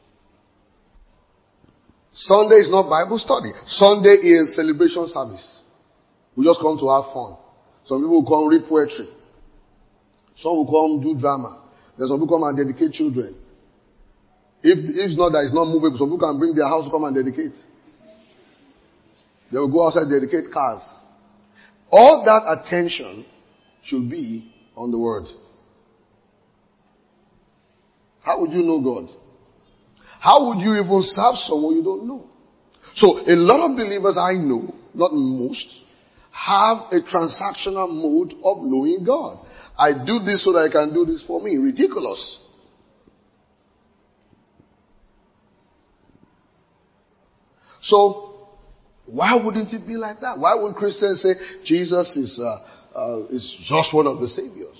Sunday is not Bible study. Sunday is celebration service. We just come to have fun. Some people will come read poetry. Some will come do drama. Then some people come and dedicate children. If, if it's not that it's not movable, some people can bring their house to come and dedicate. They will go outside and dedicate cars. All that attention should be on the word. How would you know God? How would you even serve someone you don't know? So a lot of believers I know, not most, have a transactional mode of knowing God. I do this so that I can do this for me. Ridiculous. So, why wouldn't it be like that? Why would Christians say Jesus is, uh, uh, is just one of the saviors?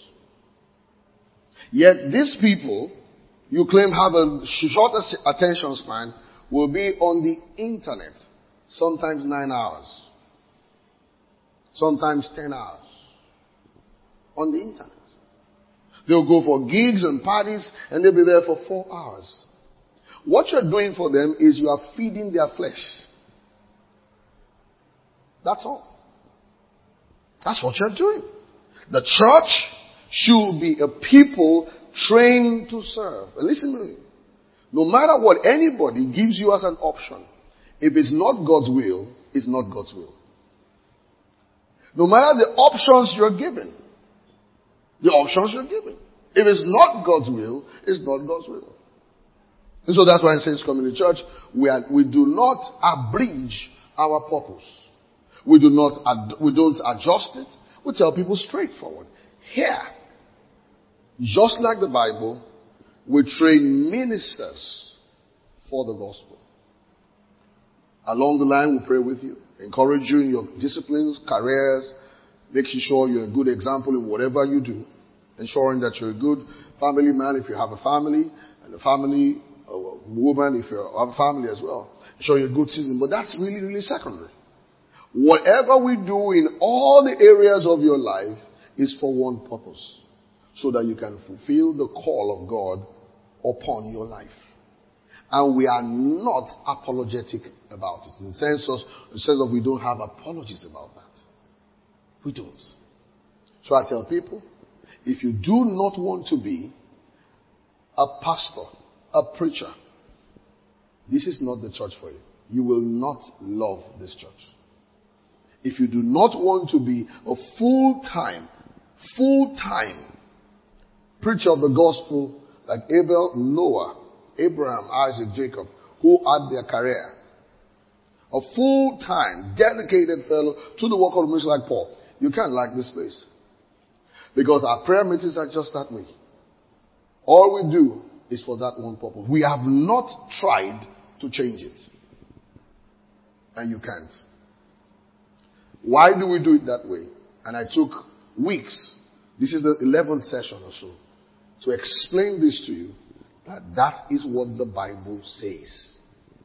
Yet these people, you claim have a shortest attention span, will be on the internet, sometimes nine hours. Sometimes ten hours. On the internet. They'll go for gigs and parties and they'll be there for four hours. What you're doing for them is you are feeding their flesh. That's all. That's what you're doing. The church should be a people trained to serve. And listen to me. No matter what anybody gives you as an option, if it's not God's will, it's not God's will. No matter the options you're given. The options you're given. If it's not God's will, it's not God's will. And so that's why in Saints Community Church, we, are, we do not abridge our purpose. We do not, ad, we don't adjust it. We tell people straightforward. Here, just like the Bible, we train ministers for the gospel. Along the line, we'll pray with you, encourage you in your disciplines, careers, making sure you're a good example in whatever you do, ensuring that you're a good family man if you have a family, and a family a woman if you have a family as well. Ensure you're a good citizen. But that's really, really secondary. Whatever we do in all the areas of your life is for one purpose, so that you can fulfill the call of God upon your life. And we are not apologetic about it. In the sense of, in the sense of we don't have apologies about that. We don't. So I tell people, if you do not want to be a pastor, a preacher, this is not the church for you. You will not love this church. If you do not want to be a full-time, full-time preacher of the gospel like Abel, Noah, Abraham, Isaac, Jacob, who had their career, a full-time, dedicated fellow to the work of the ministry like Paul, you can't like this place. Because our prayer meetings are just that way. All we do is for that one purpose. We have not tried to change it. And you can't. Why do we do it that way? And I took weeks, this is the eleventh session or so, to explain this to you, that that is what the Bible says.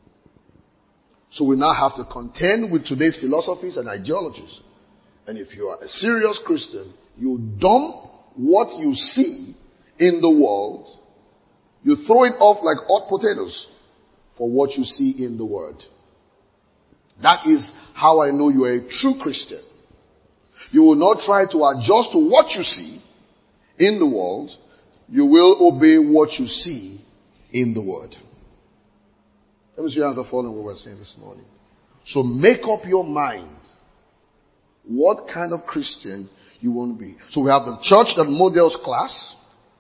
So we now have to contend with today's philosophies and ideologies. And if you are a serious Christian, you dump what you see in the world, you throw it off like hot potatoes for what you see in the Word. That is how I know you are a true Christian. You will not try to adjust to what you see in the world. You will obey what you see in the Word. Let me see how to follow what we're saying this morning. So make up your mind what kind of Christian you want to be. So we have the church that models class.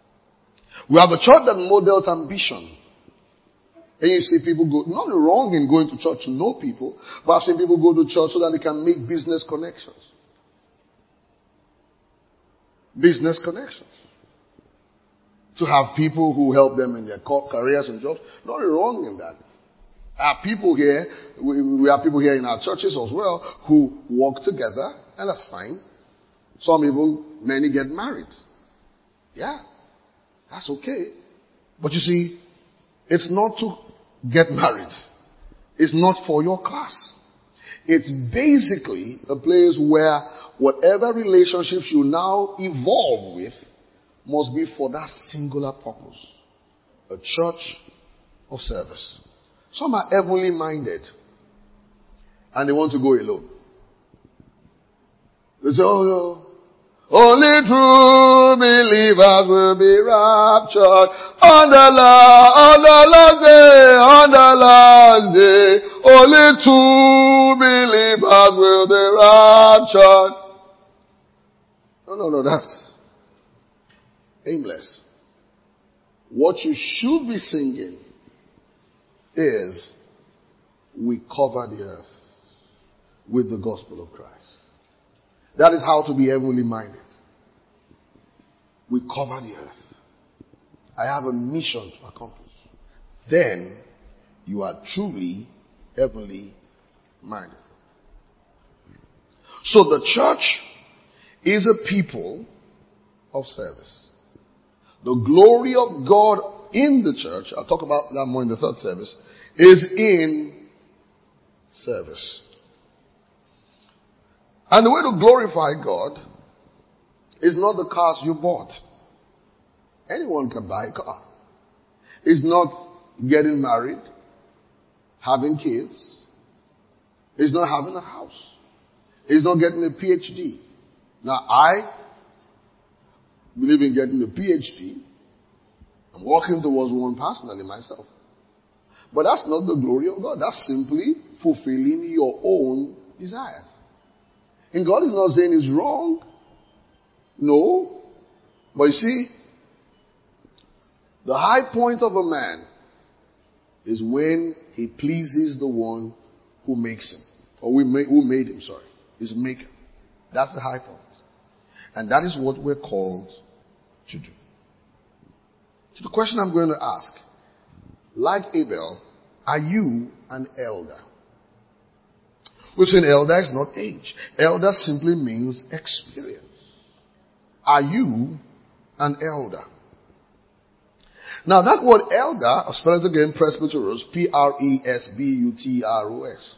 We have the church that models ambition. And you see people go, nothing wrong in going to church to know people, but I've seen people go to church so that they can make business connections. Business connections. To have people who help them in their careers and jobs. Nothing wrong in that. Our people here, we, we have people here in our churches as well who work together, and that's fine. Some people, many get married. Yeah, that's okay. But you see, it's not to get married. It's not for your class. It's basically a place where whatever relationships you now evolve with must be for that singular purpose. A church of service. Some are heavenly minded and they want to go alone. They say, oh no. Only true believers will be raptured on the last, on the last day, on the last day. Only true believers will be raptured. No, no, no, that's aimless. What you should be singing is, we cover the earth with the gospel of Christ. That is how to be heavenly minded. We cover the earth. I have a mission to accomplish. Then you are truly heavenly minded. So the church is a people of service. The glory of God in the church, I'll talk about that more in the third service, is in service. And the way to glorify God is not the cars you bought. Anyone can buy a car. It's not getting married, having kids. It's not having a house. It's not getting a P H D. Now I believe in getting a P H D. I'm working towards one personally myself. But that's not the glory of God. That's simply fulfilling your own desires. And God is not saying it's wrong. No. But you see, the high point of a man is when he pleases the one who makes him. Or we made, who made him, sorry. His maker. That's the high point. And that is what we're called to do. So the question I'm going to ask, like Abel, Are you an elder? We've seen elder is not age. Elder simply means experience. Are you an elder? Now that word elder, spell it again, presbyteros, P R E S B U T R O S,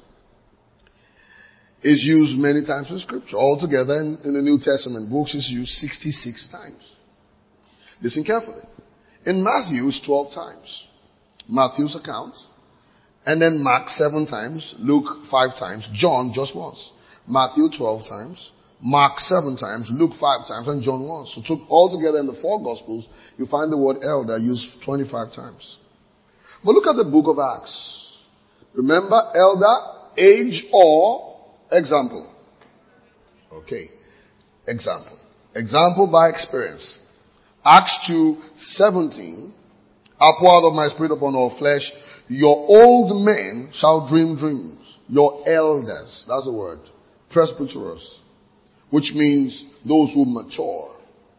is used many times in Scripture. Altogether in, in the New Testament books it's used sixty-six times. Listen carefully. In Matthew it's twelve times. Matthew's account. And then Mark seven times, Luke five times, John just once. Matthew twelve times, Mark seven times, Luke five times, and John once. So took all together in the four Gospels, you find the word elder used twenty-five times. But look at the book of Acts. Remember, elder, age, or example. Okay. Example. Example by experience. Acts two seventeen. I pour out of my spirit upon all flesh. Your old men shall dream dreams. Your elders, that's the word, presbyteros, which means those who mature,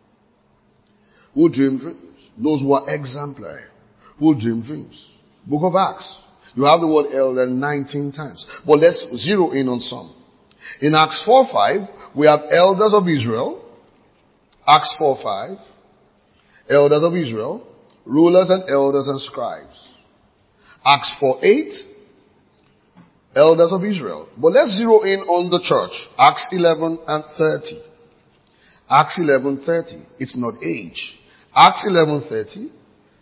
who dream dreams, those who are exemplary, who dream dreams. Book of Acts, you have the word elder nineteen times. But let's zero in on some. In Acts four five, we have elders of Israel. Acts four five, elders of Israel, rulers and elders and scribes. Acts four eight, elders of Israel. But let's zero in on the church. Acts eleven and thirty. Acts eleven thirty. It's not age. Acts eleven thirty.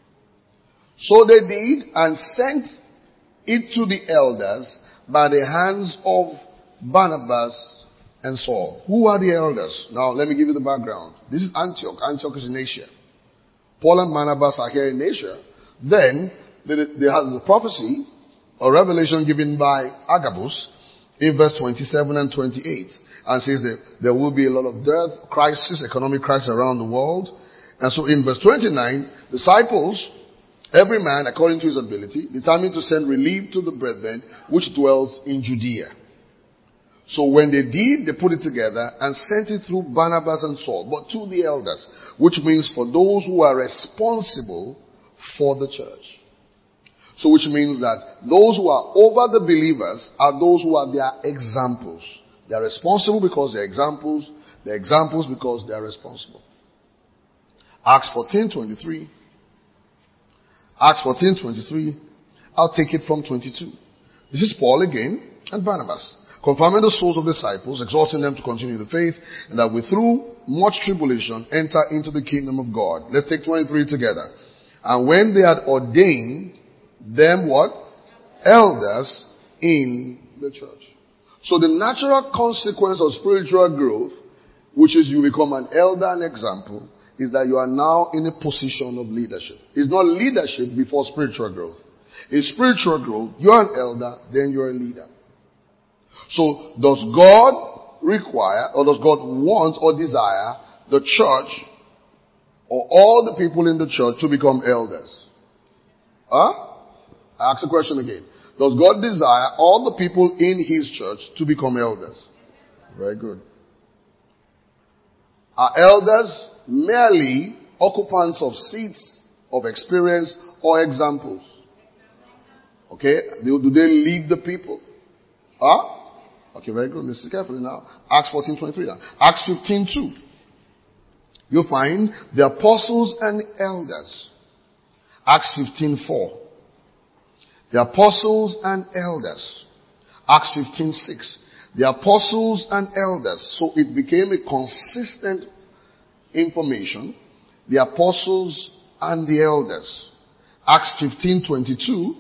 So they did and sent it to the elders by the hands of Barnabas and Saul. Who are the elders? Now let me give you the background. This is Antioch. Antioch is in Asia. Paul and Barnabas are here in Asia. Then they, they have the prophecy or revelation given by Agabus in verse twenty-seven and twenty-eight, and says that there will be a lot of death, crisis, economic crisis around the world. And so in verse twenty-nine, disciples, every man according to his ability, determined to send relief to the brethren which dwelt in Judea. So when they did, they put it together and sent it through Barnabas and Saul, but to the elders, which means for those who are responsible for the church. So which means that those who are over the believers are those who are their examples. They are responsible because they're examples. They're examples because they are responsible. Acts fourteen twenty-three. Acts fourteen twenty-three. I'll take it from twenty-two. This is Paul again and Barnabas, confirming the souls of disciples, exhorting them to continue the faith, and that we through much tribulation enter into the kingdom of God. Let's take twenty-three together. And when they had ordained them what? Elders in the church. So the natural consequence of spiritual growth, which is you become an elder and example, is that you are now in a position of leadership. It's not leadership before spiritual growth. In spiritual growth, you're an elder, then you're a leader. So does God require, or does God want or desire the church or all the people in the church to become elders? Huh? I ask the question again. Does God desire all the people in His church to become elders? Very good. Are elders merely occupants of seats of experience or examples? Okay. Do they lead the people? Huh? Okay, very good. Listen carefully now. Acts fourteen twenty-three now. Acts fifteen two. You find the apostles and elders. Acts fifteen four. The apostles and elders. Acts fifteen six. The apostles and elders. So it became a consistent information. The apostles and the elders. Acts fifteen twenty-two.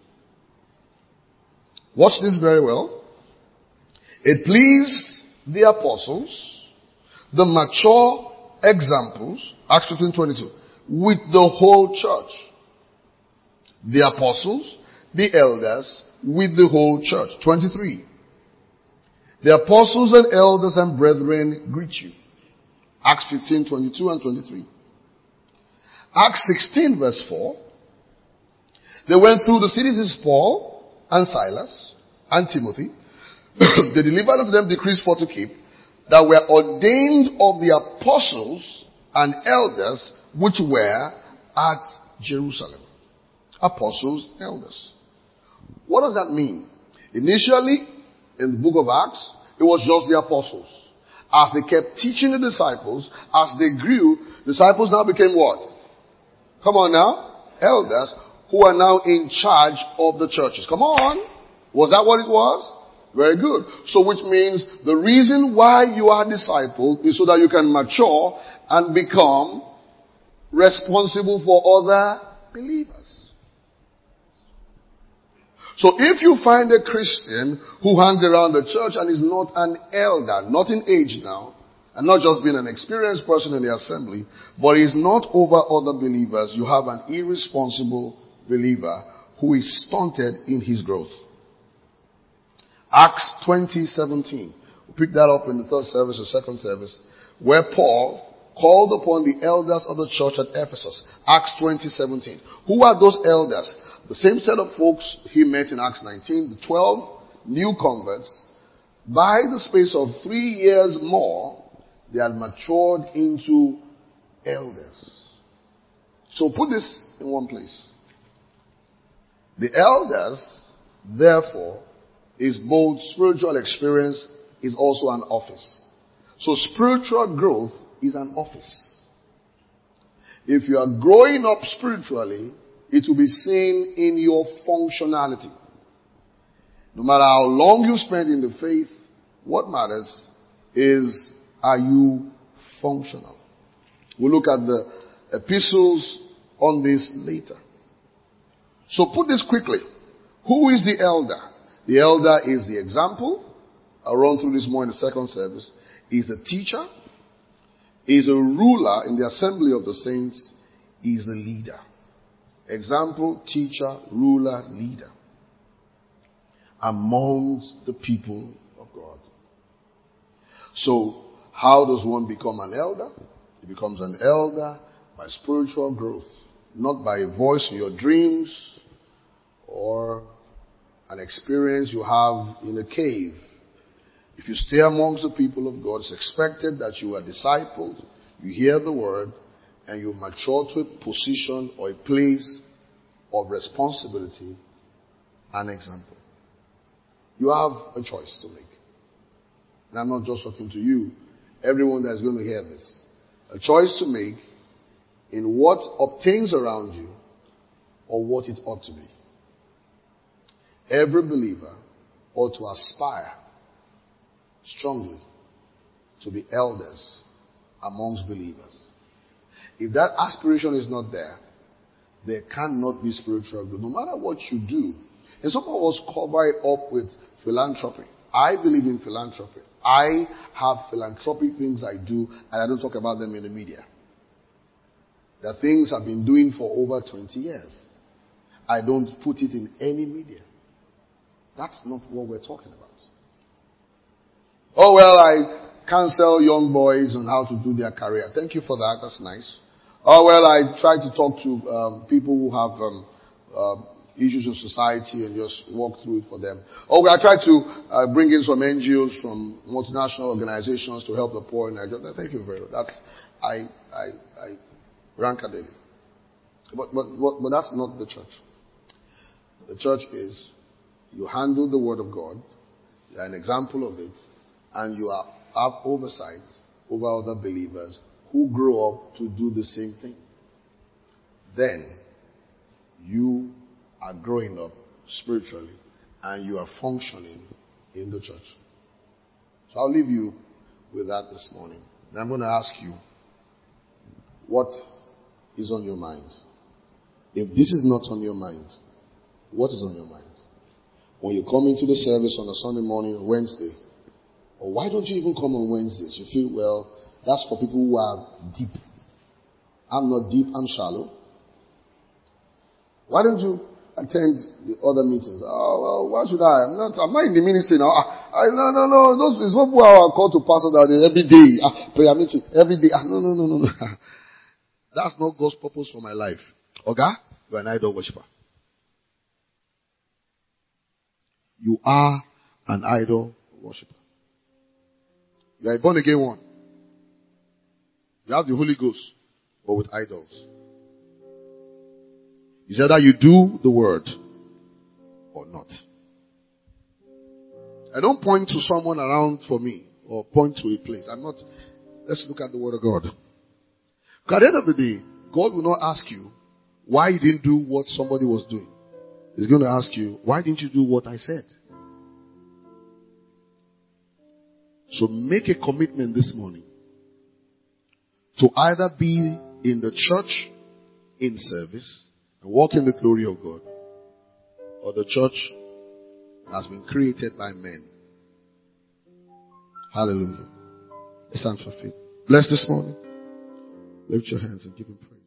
Watch this very well. It pleased the apostles, the mature examples, Acts fifteen twenty-two, with the whole church. The apostles, the elders, with the whole church. twenty-three. The apostles and elders and brethren greet you. Acts fifteen twenty-two and twenty-three. Acts sixteen verse four. They went through the cities of Paul and Silas and Timothy. They delivered unto them decrees for to keep, that were ordained of the apostles and elders which were at Jerusalem. Apostles, elders. What does that mean? Initially, in the book of Acts, it was just the apostles. As they kept teaching the disciples, as they grew, disciples now became what? Come on now. Elders who are now in charge of the churches. Come on. Was that what it was? Very good. So which means the reason why you are discipled is so that you can mature and become responsible for other believers. So if you find a Christian who hangs around the church and is not an elder, not in age now, and not just being an experienced person in the assembly, but is not over other believers, you have an irresponsible believer who is stunted in his growth. Acts twenty seventeen. We pick that up in the third service or second service, where Paul called upon the elders of the church at Ephesus. Acts twenty seventeen. Who are those elders? The same set of folks he met in Acts nineteen, the twelve new converts. By the space of three years more, they had matured into elders. So put this in one place. The elders, therefore, is both spiritual experience, is also an office. So spiritual growth is an office. If you are growing up spiritually, it will be seen in your functionality. No matter how long you spend in the faith, what matters is, are you functional? We'll look at the epistles on this later. So put this quickly. Who is the elder? The elder is the example. I'll run through this more in the second service. He's the teacher. He's a ruler in the assembly of the saints. He's the leader. Example, teacher, ruler, leader. Amongst the people of God. So, how does one become an elder? He becomes an elder by spiritual growth. Not by a voice in your dreams or an experience you have in a cave. If you stay amongst the people of God, it's expected that you are discipled, you hear the word, and you mature to a position or a place of responsibility and example. You have a choice to make. And I'm not just talking to you, everyone that is going to hear this. A choice to make in what obtains around you or what it ought to be. Every believer ought to aspire strongly to be elders amongst believers. If that aspiration is not there, there cannot be spiritual growth, no matter what you do. And some of us cover it up with philanthropy. I believe in philanthropy. I have philanthropic things I do, and I don't talk about them in the media. There are things I've been doing for over twenty years. I don't put it in any media. That's not what we're talking about. Oh, well, I counsel young boys on how to do their career. Thank you for that. That's nice. Oh, well, I try to talk to um, people who have um, uh, issues in society and just walk through it for them. Oh, well, I try to uh, bring in some N G Os from multinational organizations to help the poor in Nigeria. Thank you very much. That's, I, I, I rank at it. But, but, but, but that's not the church. The church is, you handle the word of God, you're an example of it, and you are, have oversight over other believers who grow up to do the same thing. Then, you are growing up spiritually, and you are functioning in the church. So I'll leave you with that this morning. And I'm going to ask you, what is on your mind? If this is not on your mind, what is on your mind? When you come into the service on a Sunday morning or Wednesday, or why don't you even come on Wednesdays? You feel, well, that's for people who are deep. I'm not deep, I'm shallow. Why don't you attend the other meetings? Oh, well, why should I? I'm not, I'm not in the ministry now. I, I, no, no, no. Those is what people are called to pastor that every day. Ah, prayer meeting, every day. Ah, no, no, no, no, no. That's not God's purpose for my life. Okay? You're an idol worshiper. You are an idol worshiper. You are a born again one. You have the Holy Ghost, but with idols. It's either you do the word or not. I don't point to someone around for me or point to a place. I'm not. Let's look at the word of God. Because at the end of the day, God will not ask you why you didn't do what somebody was doing. He's going to ask you, why didn't you do what I said? So make a commitment this morning to either be in the church in service and walk in the glory of God, or the church has been created by men. Hallelujah. It's time for faith. Bless this morning. Lift your hands and give him praise.